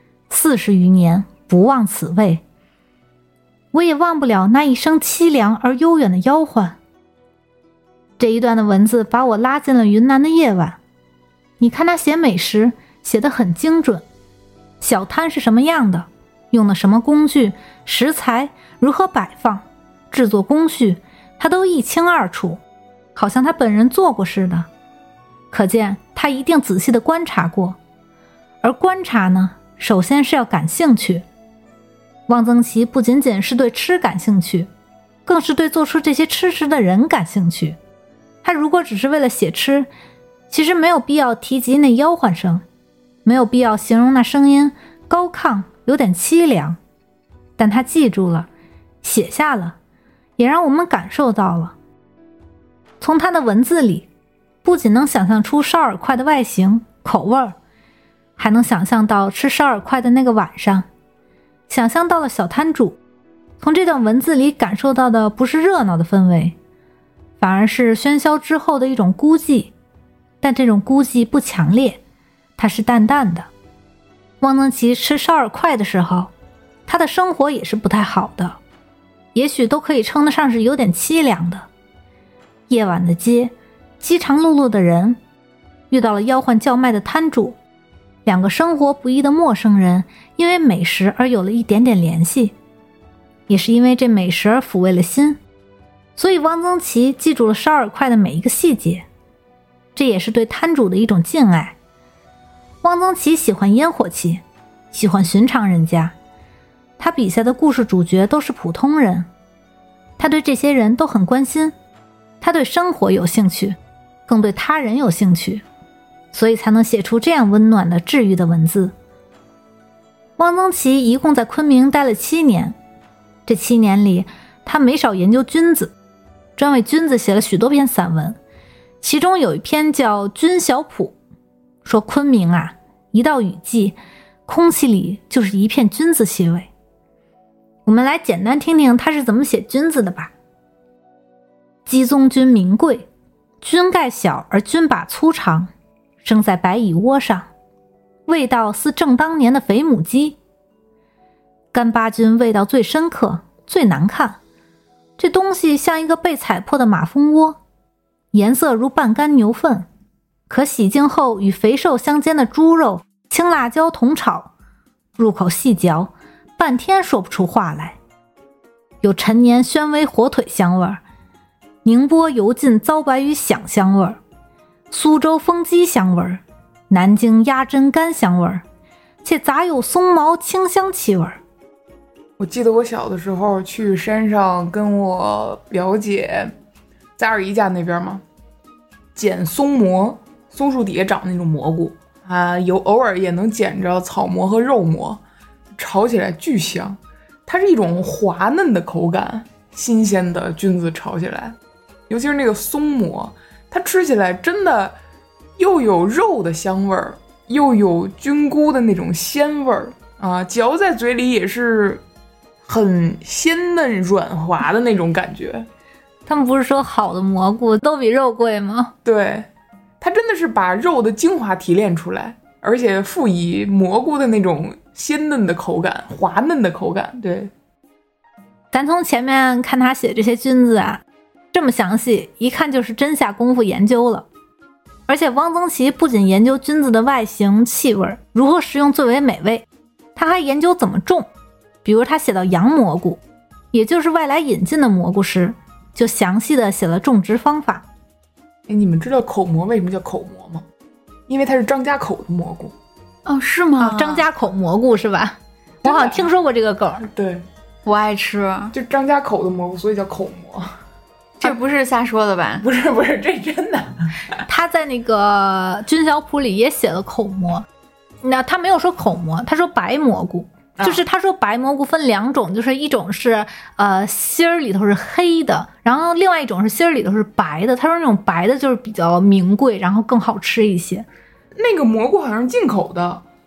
，40余年不忘此味。我也忘不了那一声凄凉而悠远的吆唤。这一段的文字把我拉进了云南的夜晚。你看他写美食写得很精准，小摊是什么样的，用的什么工具，食材如何摆放，制作工序他都一清二楚，好像他本人做过似的。可见他一定仔细地观察过，而观察呢，首先是要感兴趣。汪曾祺不仅仅是对吃感兴趣，更是对做出这些吃食的人感兴趣。他如果只是为了写吃，其实没有必要提及那吆喝声，没有必要形容那声音高亢有点凄凉，但他记住了，写下了，也让我们感受到了。从他的文字里，不仅能想象出烧耳块的外形口味，还能想象到吃烧耳块的那个晚上，想象到了小摊主。从这段文字里感受到的不是热闹的氛围，反而是喧嚣之后的一种孤寂，但这种孤寂不强烈，它是淡淡的。汪曾祺吃烧耳块的时候，他的生活也是不太好的，也许都可以称得上是有点凄凉的。夜晚的街，饥肠辘辘的人，遇到了吆喝叫卖的摊主，两个生活不易的陌生人因为美食而有了一点点联系，也是因为这美食而抚慰了心。所以汪曾祺记住了烧耳块的每一个细节，这也是对摊主的一种敬爱。汪曾祺喜欢烟火气，喜欢寻常人家，他笔下的故事主角都是普通人，他对这些人都很关心，他对生活有兴趣，更对他人有兴趣，所以才能写出这样温暖的治愈的文字。汪曾祺一共在昆明待了7年，这7年里他没少研究菌子，专为菌子写了许多篇散文，其中有一篇叫《菌小谱》，说昆明啊，一到雨季，空气里就是一片菌子气味。我们来简单听听他是怎么写菌子的吧。鸡枞菌名贵，菌盖小而菌把粗长，生在白蚁窝上，味道似正当年的肥母鸡。干巴菌味道最深刻，最难看，这东西像一个被踩破的马蜂窝，颜色如半干牛粪，可洗净后与肥瘦相间的猪肉、青辣椒同炒，入口细嚼，半天说不出话来。有陈年宣威火腿香味，宁波油浸糟白鱼响香味，苏州风鸡香味，南京鸭胗干香味，且杂有松毛清香气味。 我记得我小的时候去山上跟我表姐在二姨家那边嘛，捡松蘑，松树底下长那种蘑菇啊，偶尔也能捡着草蘑和肉蘑，炒起来巨香。它是一种滑嫩的口感，新鲜的菌子炒起来，尤其是那个松蘑，它吃起来真的又有肉的香味儿，又有菌菇的那种鲜味儿啊，嚼在嘴里也是很鲜嫩软滑的那种感觉。 他们不是说好的蘑菇都比肉贵吗？ 对，它真的是把肉的精华提炼出来，而且赋予蘑菇的那种鲜嫩的口感，滑嫩的口感。对， 咱从前面看他写这些菌子啊，这么详细，一看就是真下功夫研究了。而且汪曾祺不仅研究菌子的外形、气味，如何食用最为美味，他还研究怎么种。比如他写到洋蘑菇，也就是外来引进的蘑菇时，就详细的写了种植方法。 你们知道口蘑为什么叫口蘑吗？因为它是张家口的蘑菇。 哦，是吗？ 张家口蘑菇是吧？我好像听说过这个梗。 对， 我爱吃， 就张家口的蘑菇，所以叫口蘑。 这不是瞎说的吧？ 不是，这真的。 他在那个菌小谱里也写了口蘑，那他没有说口蘑，他说白蘑菇。就是他说白蘑菇分2种，就是一种是芯儿里头是黑的，然后另外一种是芯儿里头是白的。他说那种白的就是比较名贵，然后更好吃一些。 那个蘑菇好像是进口的，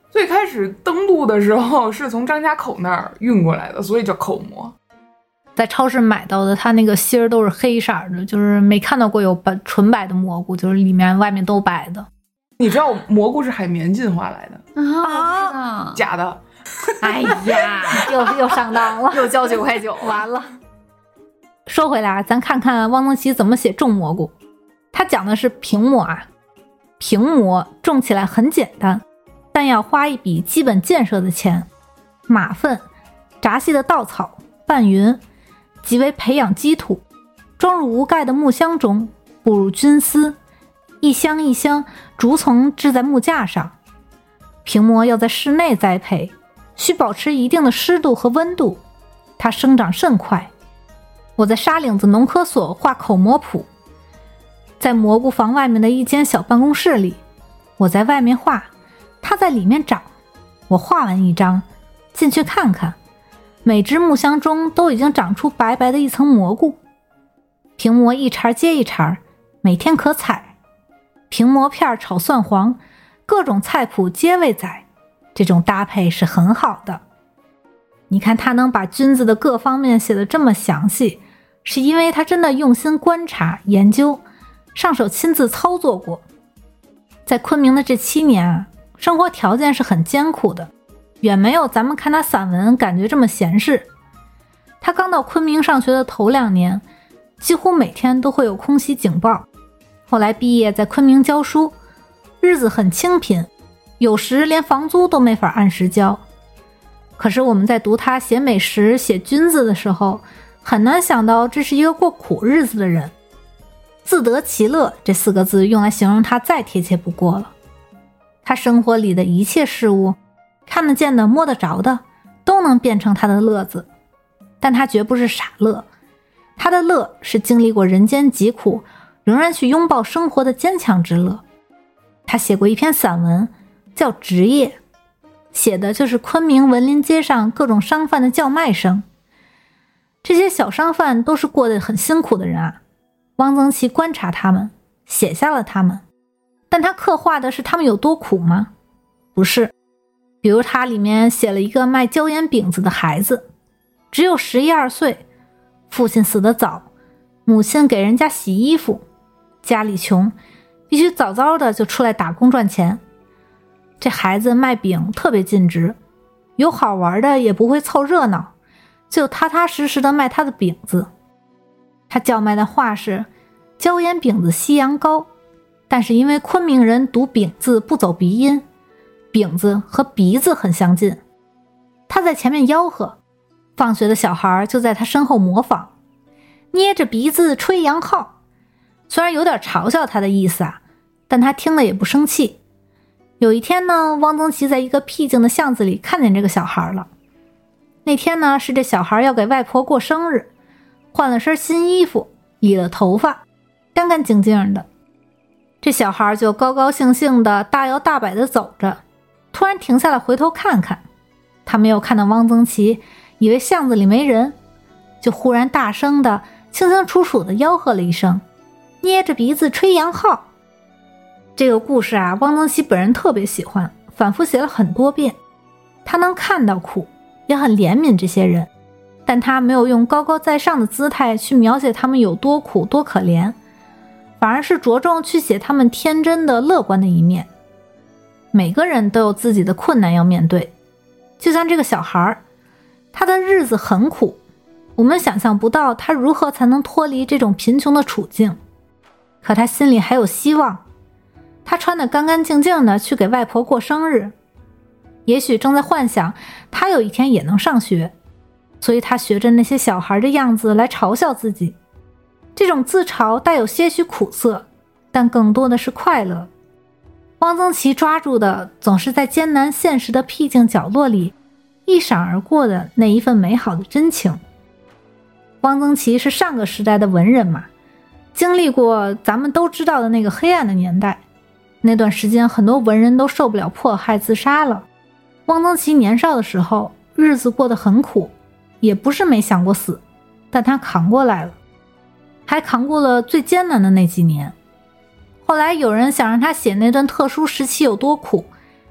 最开始登陆的时候是从张家口那儿运过来的，所以叫口蘑。 在超市买到的，它那个芯儿都是黑色的，就是没看到过有纯白的蘑菇，就是里面外面都白的。 你知道蘑菇是海绵进化来的啊？ 假的。 哎呀，又上当了， 又交9.9， 完了。说回来，咱看看汪曾祺怎么写种蘑菇。他讲的是平蘑啊，平蘑种起来很简单，但要花一笔基本建设的钱。马粪、轧细的稻草、拌匀，即为培养基土。装入无盖的木箱中，步入菌丝，一箱一箱竹丛置在木架上。平蘑要在室内栽培，需保持一定的湿度和温度，它生长甚快。我在沙岭子农科所画口蘑谱，在蘑菇房外面的一间小办公室里，我在外面画，它在里面长。我画完一张，进去看看，每只木箱中都已经长出白白的一层蘑菇。平蘑一茬接一茬，每天可采。平蘑片炒蒜黄，各种菜谱皆未载，这种搭配是很好的。你看他能把菌子的各方面写得这么详细，是因为他真的用心观察研究，上手亲自操作过。在昆明的这7年啊，生活条件是很艰苦的，远没有咱们看他散文感觉这么闲适。他刚到昆明上学的头2年，几乎每天都会有空袭警报。后来毕业在昆明教书，日子很清贫，有时连房租都没法按时交。可是我们在读他写美食写君子的时候，很难想到这是一个过苦日子的人。自得其乐这4个字用来形容他再贴切不过了。他生活里的一切事物，看得见的摸得着的，都能变成他的乐子。但他绝不是傻乐，他的乐是经历过人间疾苦，仍然去拥抱生活的坚强之乐。他写过一篇散文叫《职业》，写的就是昆明文林街上各种商贩的叫卖声。这些小商贩都是过得很辛苦的人啊，汪曾祺观察他们，写下了他们。但他刻画的是他们有多苦吗？不是。比如他里面写了一个卖椒盐饼子的孩子，只有11、12岁，父亲死得早，母亲给人家洗衣服，家里穷，必须早早的就出来打工赚钱。这孩子卖饼特别尽职，有好玩的也不会凑热闹，就踏踏实实的卖他的饼子。他叫卖的话是椒盐饼子西洋糕，但是因为昆明人读饼字不走鼻音，饼子和鼻子很相近。他在前面吆喝，放学的小孩就在他身后模仿，捏着鼻子吹洋号。虽然有点嘲笑他的意思啊，但他听了也不生气。有一天呢，汪曾祺在一个僻静的巷子里看见这个小孩了。那天呢，是这小孩要给外婆过生日，换了身新衣服，理了头发，干干净净的。这小孩就高高兴兴的大摇大摆的走着，突然停下来回头看看。他没有看到汪曾祺，以为巷子里没人，就忽然大声的清清楚楚的吆喝了一声，捏着鼻子吹洋号。这个故事啊，汪曾祺本人特别喜欢，反复写了很多遍。他能看到苦，也很怜悯这些人，但他没有用高高在上的姿态去描写他们有多苦多可怜，反而是着重去写他们天真的乐观的一面。每个人都有自己的困难要面对，就像这个小孩，他的日子很苦，我们想象不到他如何才能脱离这种贫穷的处境，可他心里还有希望。他穿得干干净净的去给外婆过生日，也许正在幻想他有一天也能上学，所以他学着那些小孩的样子来嘲笑自己。这种自嘲带有些许苦涩，但更多的是快乐。汪曾祺抓住的总是在艰难现实的僻静角落里一闪而过的那一份美好的真情。汪曾祺是上个时代的文人嘛，经历过咱们都知道的那个黑暗的年代，那段时间很多文人都受不了迫害自杀了。汪曾祺年少的时候日子过得很苦，也不是没想过死，但他扛过来了，还扛过了最艰难的那几年。后来有人想让他写那段特殊时期有多苦，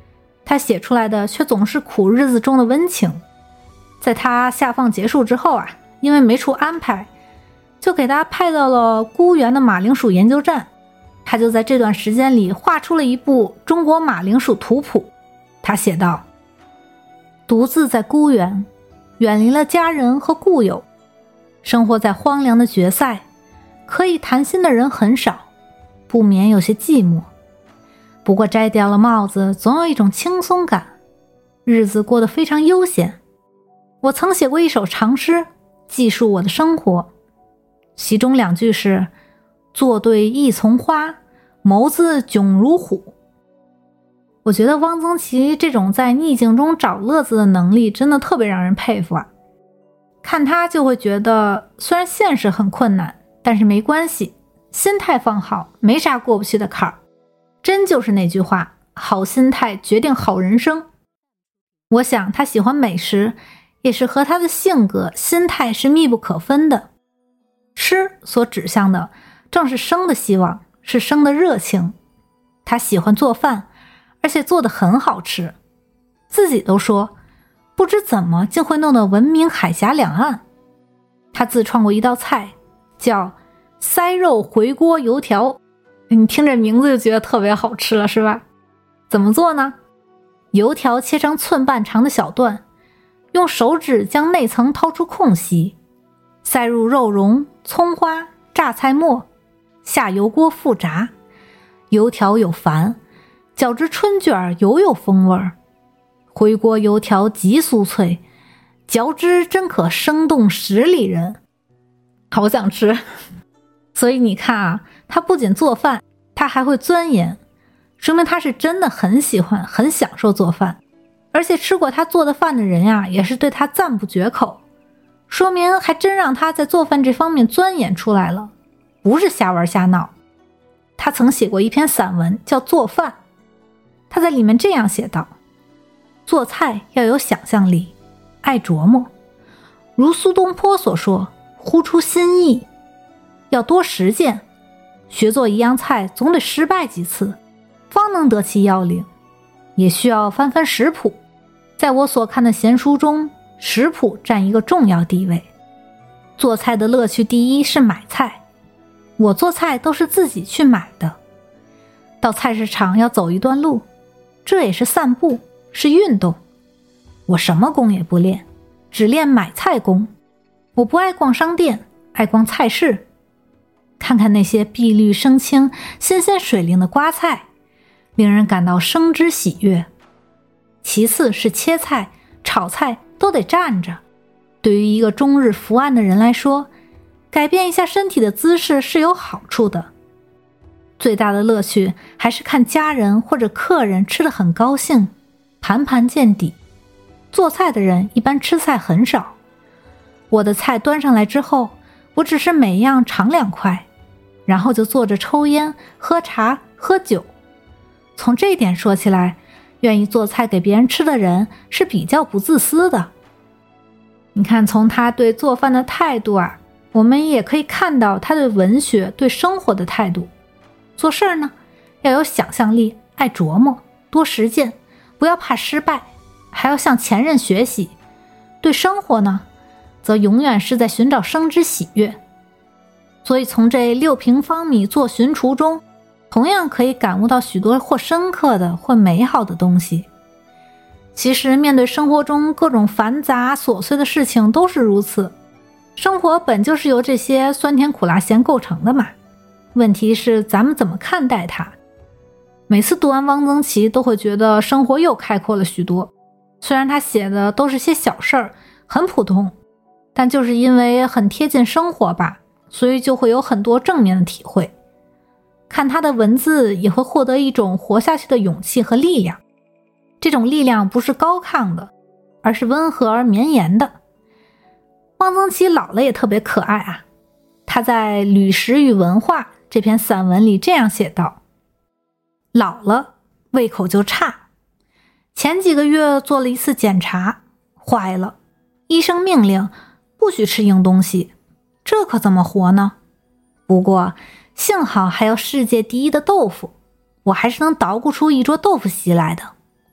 他写出来的却总是苦日子中的温情。在他下放结束之后啊，因为没处安排，就给他派到了孤园的马铃薯研究站。他就在这段时间里画出了一部中国马铃薯图谱。他写道：独自在孤园，远离了家人和故友，生活在荒凉的决赛，可以谈心的人很少，不免有些寂寞。不过摘掉了帽子，总有一种轻松感，日子过得非常悠闲。我曾写过一首长诗，记述我的生活，其中2句是：坐对一丛花，眸子炯如虎。我觉得汪曾祺这种在逆境中找乐子的能力真的特别让人佩服啊！看他就会觉得，虽然现实很困难，但是没关系，心态放好，没啥过不去的坎儿。真就是那句话，好心态决定好人生。我想他喜欢美食，也是和他的性格、心态是密不可分的。吃所指向的正是生的希望，是生的热情。他喜欢做饭，而且做得很好吃，自己都说不知怎么竟会弄得闻名海峡两岸。他自创过一道菜叫塞肉回锅油条，你听这名字就觉得特别好吃了是吧？怎么做呢？油条切成寸半长的小段，用手指将内层掏出空隙，塞入肉蓉、葱花、榨菜末，下油锅复炸。油条有矾，搅至春卷犹有风味儿。回锅油条极酥脆，嚼之真可生动10里人。好想吃。所以你看啊，他不仅做饭，他还会钻研，说明他是真的很喜欢很享受做饭。而且吃过他做的饭的人呀，也是对他赞不绝口，说明还真让他在做饭这方面钻研出来了，不是瞎玩瞎闹。他曾写过一篇散文叫《做饭》，他在里面这样写道：做菜要有想象力，爱琢磨，如苏东坡所说，呼出新意，要多实践，学做一样菜总得失败几次，方能得其要领。也需要翻翻食谱，在我所看的闲书中，食谱占一个重要地位。做菜的乐趣第一是买菜，我做菜都是自己去买的。到菜市场要走一段路，这也是散步，是运动。我什么功也不练，只练买菜功。我不爱逛商店，爱逛菜市，看看那些碧绿生青、新鲜水灵的瓜菜，令人感到生之喜悦。其次是切菜、炒菜都得站着，对于一个终日伏案的人来说，改变一下身体的姿势是有好处的。最大的乐趣还是看家人或者客人吃得很高兴，盘盘见底。做菜的人一般吃菜很少，我的菜端上来之后，我只是每样尝2块，然后就坐着抽烟、喝茶、喝酒。从这一点说起来，愿意做菜给别人吃的人是比较不自私的。你看，从他对做饭的态度啊，我们也可以看到他对文学、对生活的态度。做事呢，要有想象力，爱琢磨，多实践，不要怕失败，还要向前人学习。对生活呢，则永远是在寻找生之喜悦。所以从这6平方米做巡厨中，同样可以感悟到许多或深刻的或美好的东西。其实面对生活中各种繁杂琐碎的事情都是如此，生活本就是由这些酸甜苦辣咸构成的嘛。问题是咱们怎么看待它。每次读完汪曾祺都会觉得生活又开阔了许多，虽然他写的都是些小事儿，很普通，但就是因为很贴近生活吧，所以就会有很多正面的体会。看他的文字也会获得一种活下去的勇气和力量，这种力量不是高亢的，而是温和而绵延的。汪曾祺老了也特别可爱啊，他在《旅食与文化》这篇散文里这样写道：老了胃口就差，前几个月做了一次检查，坏了，医生命令不许吃硬东西，这可怎么活呢？不过幸好还有世界第一的豆腐，我还是能捣鼓出一桌豆腐席来的，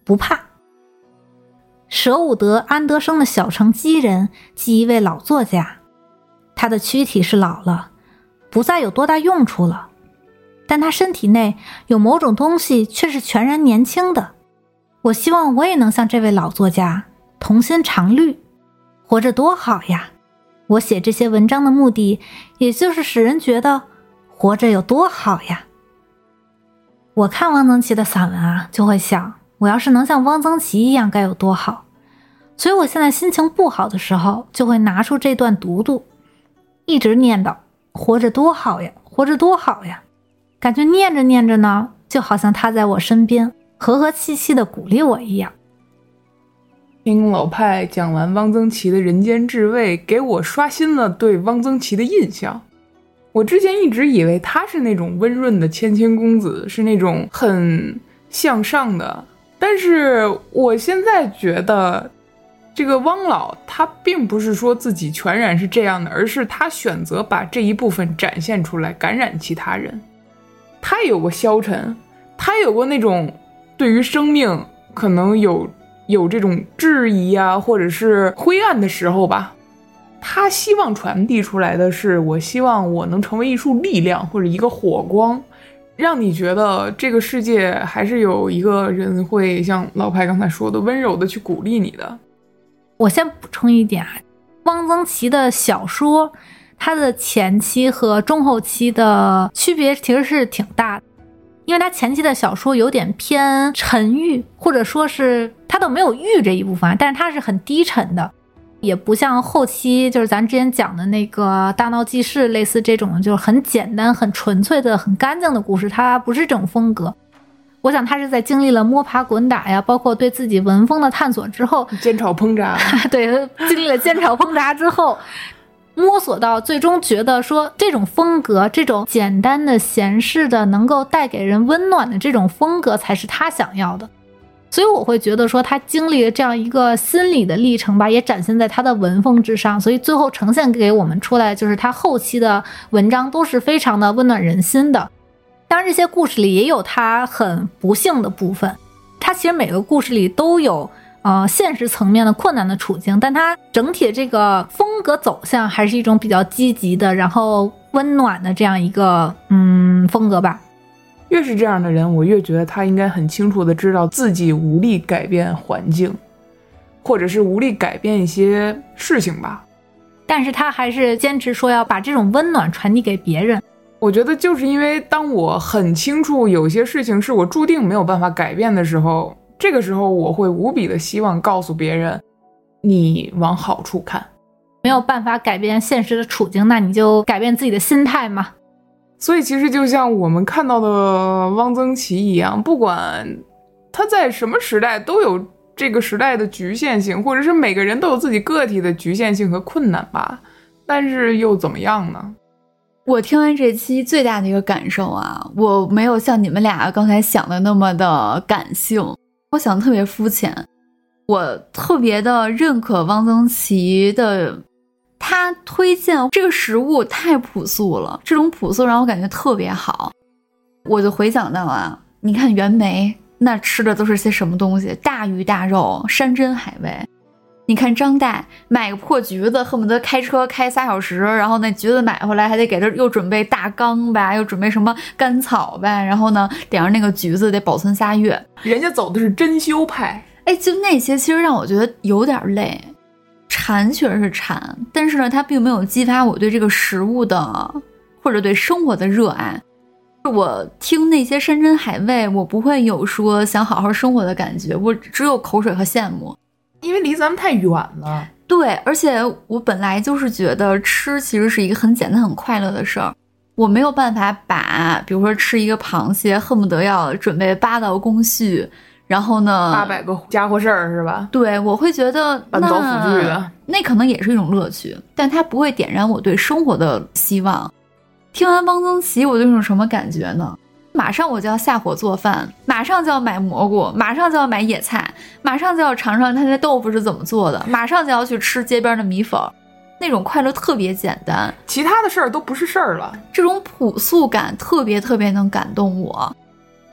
不怕。舍伍德·安德生的小城基人即一位老作家，他的躯体是老了，不再有多大用处了，但他身体内有某种东西却是全然年轻的。我希望我也能像这位老作家童心常绿，活着多好呀！我写这些文章的目的，也就是使人觉得活着有多好呀。我看汪曾祺的散文啊，就会想，我要是能像汪曾祺一样该有多好。所以我现在心情不好的时候，就会拿出这段读读，一直念叨活着多好呀，活着多好呀。感觉念着念着呢，就好像他在我身边和和气气地鼓励我一样。 听老派讲完汪曾祺的人间至味，给我刷新了对汪曾祺的印象。我之前一直以为他是那种温润的谦谦公子，是那种很向上的，但是我现在觉得这个汪老他并不是说自己全然是这样的，而是他选择把这一部分展现出来，感染其他人。他也有过消沉，他有过那种对于生命可能有这种质疑啊，或者是灰暗的时候吧。他希望传递出来的是，我希望我能成为一束力量或者一个火光，让你觉得这个世界还是有一个人会像老派刚才说的温柔的去鼓励你的。 我先补充一点啊，汪曾祺的小说它的前期和中后期的区别其实是挺大的，因为它前期的小说有点偏沉郁，或者说是它都没有郁这一部分，但是它是很低沉的，也不像后期就是咱之前讲的那个大闹记事类似这种就是很简单很纯粹的很干净的故事，它不是这种风格。我想他是在经历了摸爬滚打呀，包括对自己文风的探索之后， 煎炒烹炸对，经历了煎炒烹炸之后，摸索到最终觉得说这种风格，这种简单的闲适的能够带给人温暖的这种风格才是他想要的。所以我会觉得说他经历了这样一个心理的历程吧，也展现在他的文风之上，所以最后呈现给我们出来就是他后期的文章都是非常的温暖人心的。当然这些故事里也有他很不幸的部分，他其实每个故事里都有现实层面的困难的处境，但他整体的这个风格走向还是一种比较积极的然后温暖的这样一个风格吧。 越是这样的人，我越觉得他应该很清楚的知道自己无力改变环境，或者是无力改变一些事情吧， 但是他还是坚持说要把这种温暖传递给别人。 我觉得就是因为当我很清楚有些事情是我注定没有办法改变的时候，这个时候我会无比的希望告诉别人，你往好处看。 没有办法改变现实的处境，那你就改变自己的心态嘛。 所以其实就像我们看到的汪曾祺一样，不管他在什么时代都有这个时代的局限性，或者是每个人都有自己个体的局限性和困难吧，但是又怎么样呢？ 我听完这期最大的一个感受啊，我没有像你们俩刚才想的那么的感性，我想特别肤浅。我特别的认可汪曾祺的，他推荐这个食物太朴素了，这种朴素让我感觉特别好。我就回想到啊，你看袁枚那吃的都是些什么东西，大鱼大肉，山珍海味。你看张岱买个破橘子，恨不得开车开3小时，然后那橘子买回来还得给他又准备大缸吧，又准备什么甘草吧，然后呢点上那个橘子得保存3月。 人家走的是珍馐派。 就那些其实让我觉得有点累，馋确实是馋，但是呢它并没有激发我对这个食物的或者对生活的热爱。我听那些山珍海味，我不会有说想好好生活的感觉，我只有口水和羡慕， 因为离咱们太远了。 对，而且我本来就是觉得吃其实是一个很简单很快乐的事儿，我没有办法把比如说吃一个螃蟹恨不得要准备8道工序，然后呢 800个家伙事儿是吧？ 对，我会觉得搬走辅具的那可能也是一种乐趣，但它不会点燃我对生活的希望。听完汪曾祺，我就有种什么感觉呢？马上我就要下火做饭，马上就要买蘑菇，马上就要买野菜，马上就要尝尝它的豆腐是怎么做的，马上就要去吃街边的米粉，那种快乐特别简单， 其他的事儿都不是事儿了。 这种朴素感特别特别能感动我。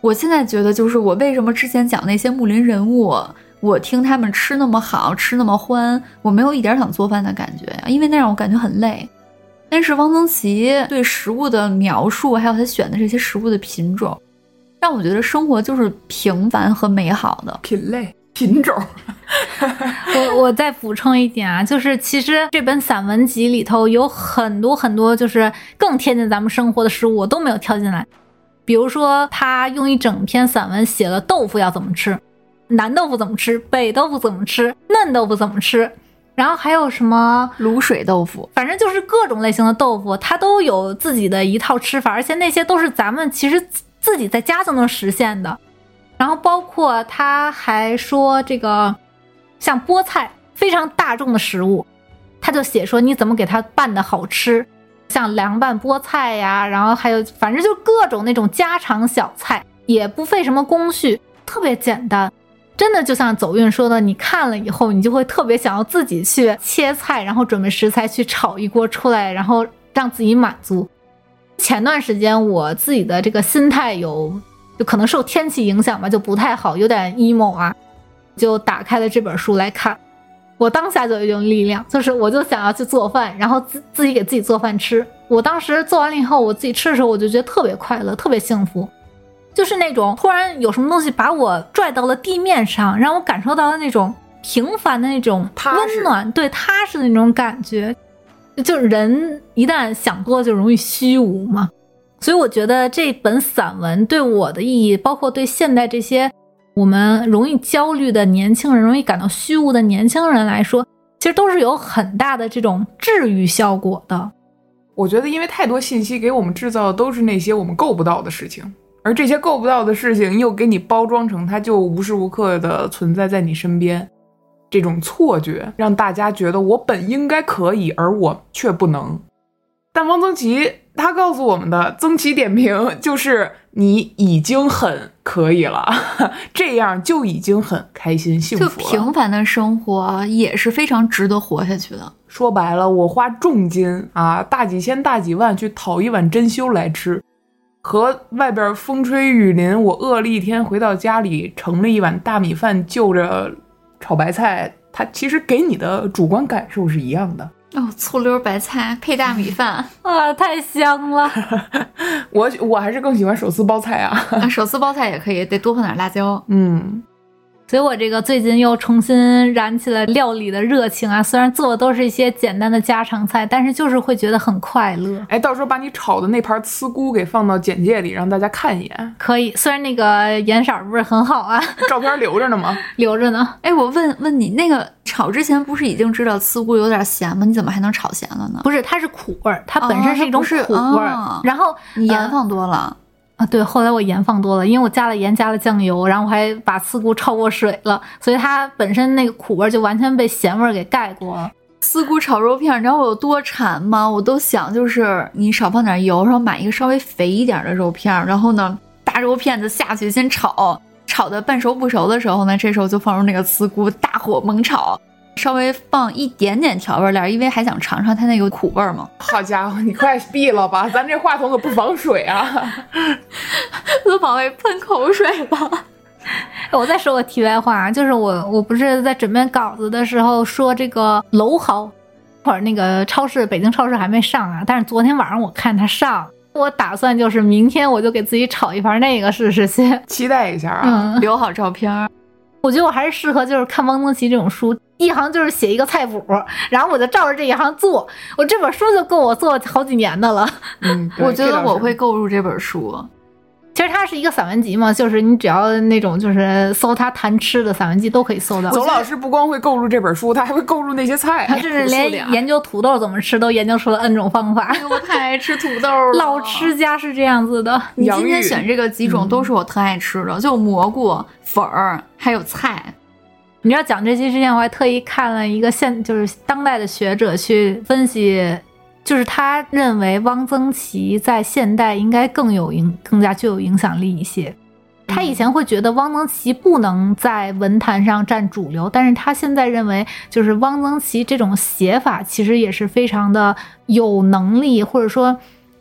我现在觉得，就是我为什么之前讲那些木林人物，我听他们吃那么好，吃那么欢，我没有一点想做饭的感觉呀，因为那让我感觉很累。但是汪曾祺对食物的描述，还有他选的这些食物的品种，让我觉得生活就是平凡和美好的。 品类品种。 我再补充一点啊，就是其实这本散文集里头有很多很多就是更贴近咱们生活的食物，我都没有挑进来。比如说他用一整篇散文写了豆腐要怎么吃，南豆腐怎么吃，北豆腐怎么吃，嫩豆腐怎么吃，然后还有什么卤水豆腐， 反正就是各种类型的豆腐，它都有自己的一套吃法，而且那些都是咱们其实自己在家就能实现的。然后包括他还说这个像菠菜非常大众的食物，他就写说你怎么给它拌的好吃，像凉拌菠菜呀，然后还有反正就各种那种家常小菜，也不费什么工序，特别简单。真的就像走运说的，你看了以后你就会特别想要自己去切菜，然后准备食材去炒一锅出来，然后让自己满足。前段时间我自己的这个心态就可能受天气影响吧，就不太好，有点 emo 啊，就打开了这本书来看。我当下就有一种力量，就是我就想要去做饭，然后自己给自己做饭吃。我当时做完了以后，我自己吃的时候，我就觉得特别快乐，特别幸福，就是那种突然有什么东西把我拽到了地面上，让我感受到了那种平凡的那种温暖，对，踏实的那种感觉。就人一旦想多就容易虚无嘛，所以我觉得这本散文对我的意义，包括对现代这些我们容易焦虑的年轻人，容易感到虚无的年轻人来说，其实都是有很大的这种治愈效果的。 我觉得因为太多信息给我们制造的都是那些我们够不到的事情，而这些够不到的事情又给你包装成它就无时无刻的存在在你身边，这种错觉让大家觉得我本应该可以，而我却不能。但汪曾祺他告诉我们的曾祺点评就是你已经很可以了，这样就已经很开心幸福了。 就平凡的生活也是非常值得活下去的。 说白了，我花重金啊，大几千大几万去讨一碗珍馐来吃，和外边风吹雨淋，我饿了一天回到家里盛了一碗大米饭就着炒白菜，它其实给你的主观感受是一样的。 哦，醋溜白菜配大米饭啊，太香了！ 我还是更喜欢手撕包菜啊。 手撕包菜也可以，得多放点辣椒。 所以我这个最近又重新燃起了料理的热情啊！虽然做的都是一些简单的家常菜，但是就是会觉得很快乐。 哎，到时候把你炒的那盘糍菇给放到简介里，让大家看一眼。 可以，虽然那个颜色不是很好啊。 照片留着呢吗？ 留着呢。 哎，我问你，那个炒之前不是已经知道糍菇有点咸吗？你怎么还能炒咸了呢？ 不是，它是苦味儿，它本身是一种苦味儿，然后你盐放多了。 对，后来我盐放多了，因为我加了盐加了酱油，然后我还把糍菇焯过水了，所以它本身那个苦味就完全被咸味给盖过了。 糍菇炒肉片，你知道我有多馋吗？我都想就是你少放点油，然后买一个稍微肥一点的肉片，然后呢大肉片子下去先炒的半熟不熟的时候呢，这时候就放入那个糍菇，大火猛炒，稍微放一点点调味料，因为还想尝尝它那个苦味嘛。 好家伙，你快闭了吧，咱这话筒可不防水啊。 都往外喷口水了。 我再说个题外话，就是我不是在准备稿子的时候说这个蒌蒿，会儿那个北京超市还没上啊，但是昨天晚上我看它上，我打算就是明天我就给自己炒一盘那个试试去， 期待一下啊。 留好照片。 我觉得我还是适合就是看汪曾祺这种书，一行就是写一个菜谱，然后我就照着这一行做，我这本书就够我做好几年的了。 我觉得我会购入这本书。 其实它是一个散文集嘛，就是你只要那种就是搜它谈吃的散文集都可以搜到。 邹老师不光会购入这本书，他还会购入那些菜， 他就是连研究土豆怎么吃都研究出了 N 种方法。 我太爱吃土豆了， 老吃家是这样子的。 你今天选这个几种都是我特爱吃的，就蘑菇、粉儿还有菜。 你知道讲这期之前，我还特意看了一个就是当代的学者去分析。就是他认为汪曾祺在现代应该更加具有影响力一些。他以前会觉得汪曾祺不能在文坛上占主流，但是他现在认为就是汪曾祺这种写法其实也是非常的有能力，或者说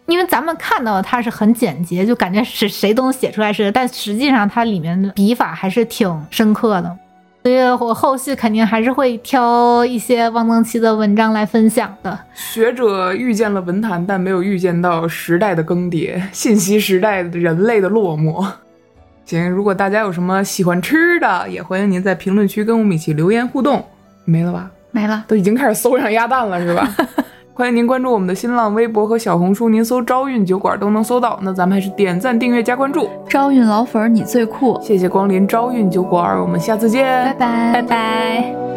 因为咱们看到它是很简洁，就感觉是谁都能写出来似的，但实际上它里面的笔法还是挺深刻的，所以我后续肯定还是会挑一些汪曾祺的文章来分享的。 学者遇见了文坛，但没有遇见到时代的更迭，信息时代的人类的落寞。行，如果大家有什么喜欢吃的，也欢迎您在评论区跟我们一起留言互动。没了吧？ 没了， 都已经开始搜上鸭蛋了是吧？欢迎您关注我们的新浪微博和小红书，您搜朝韵酒馆都能搜到。那咱们还是点赞、订阅、加关注。 朝韵老粉儿你最酷， 谢谢光临朝韵酒馆，我们下次见， 拜拜， 拜拜。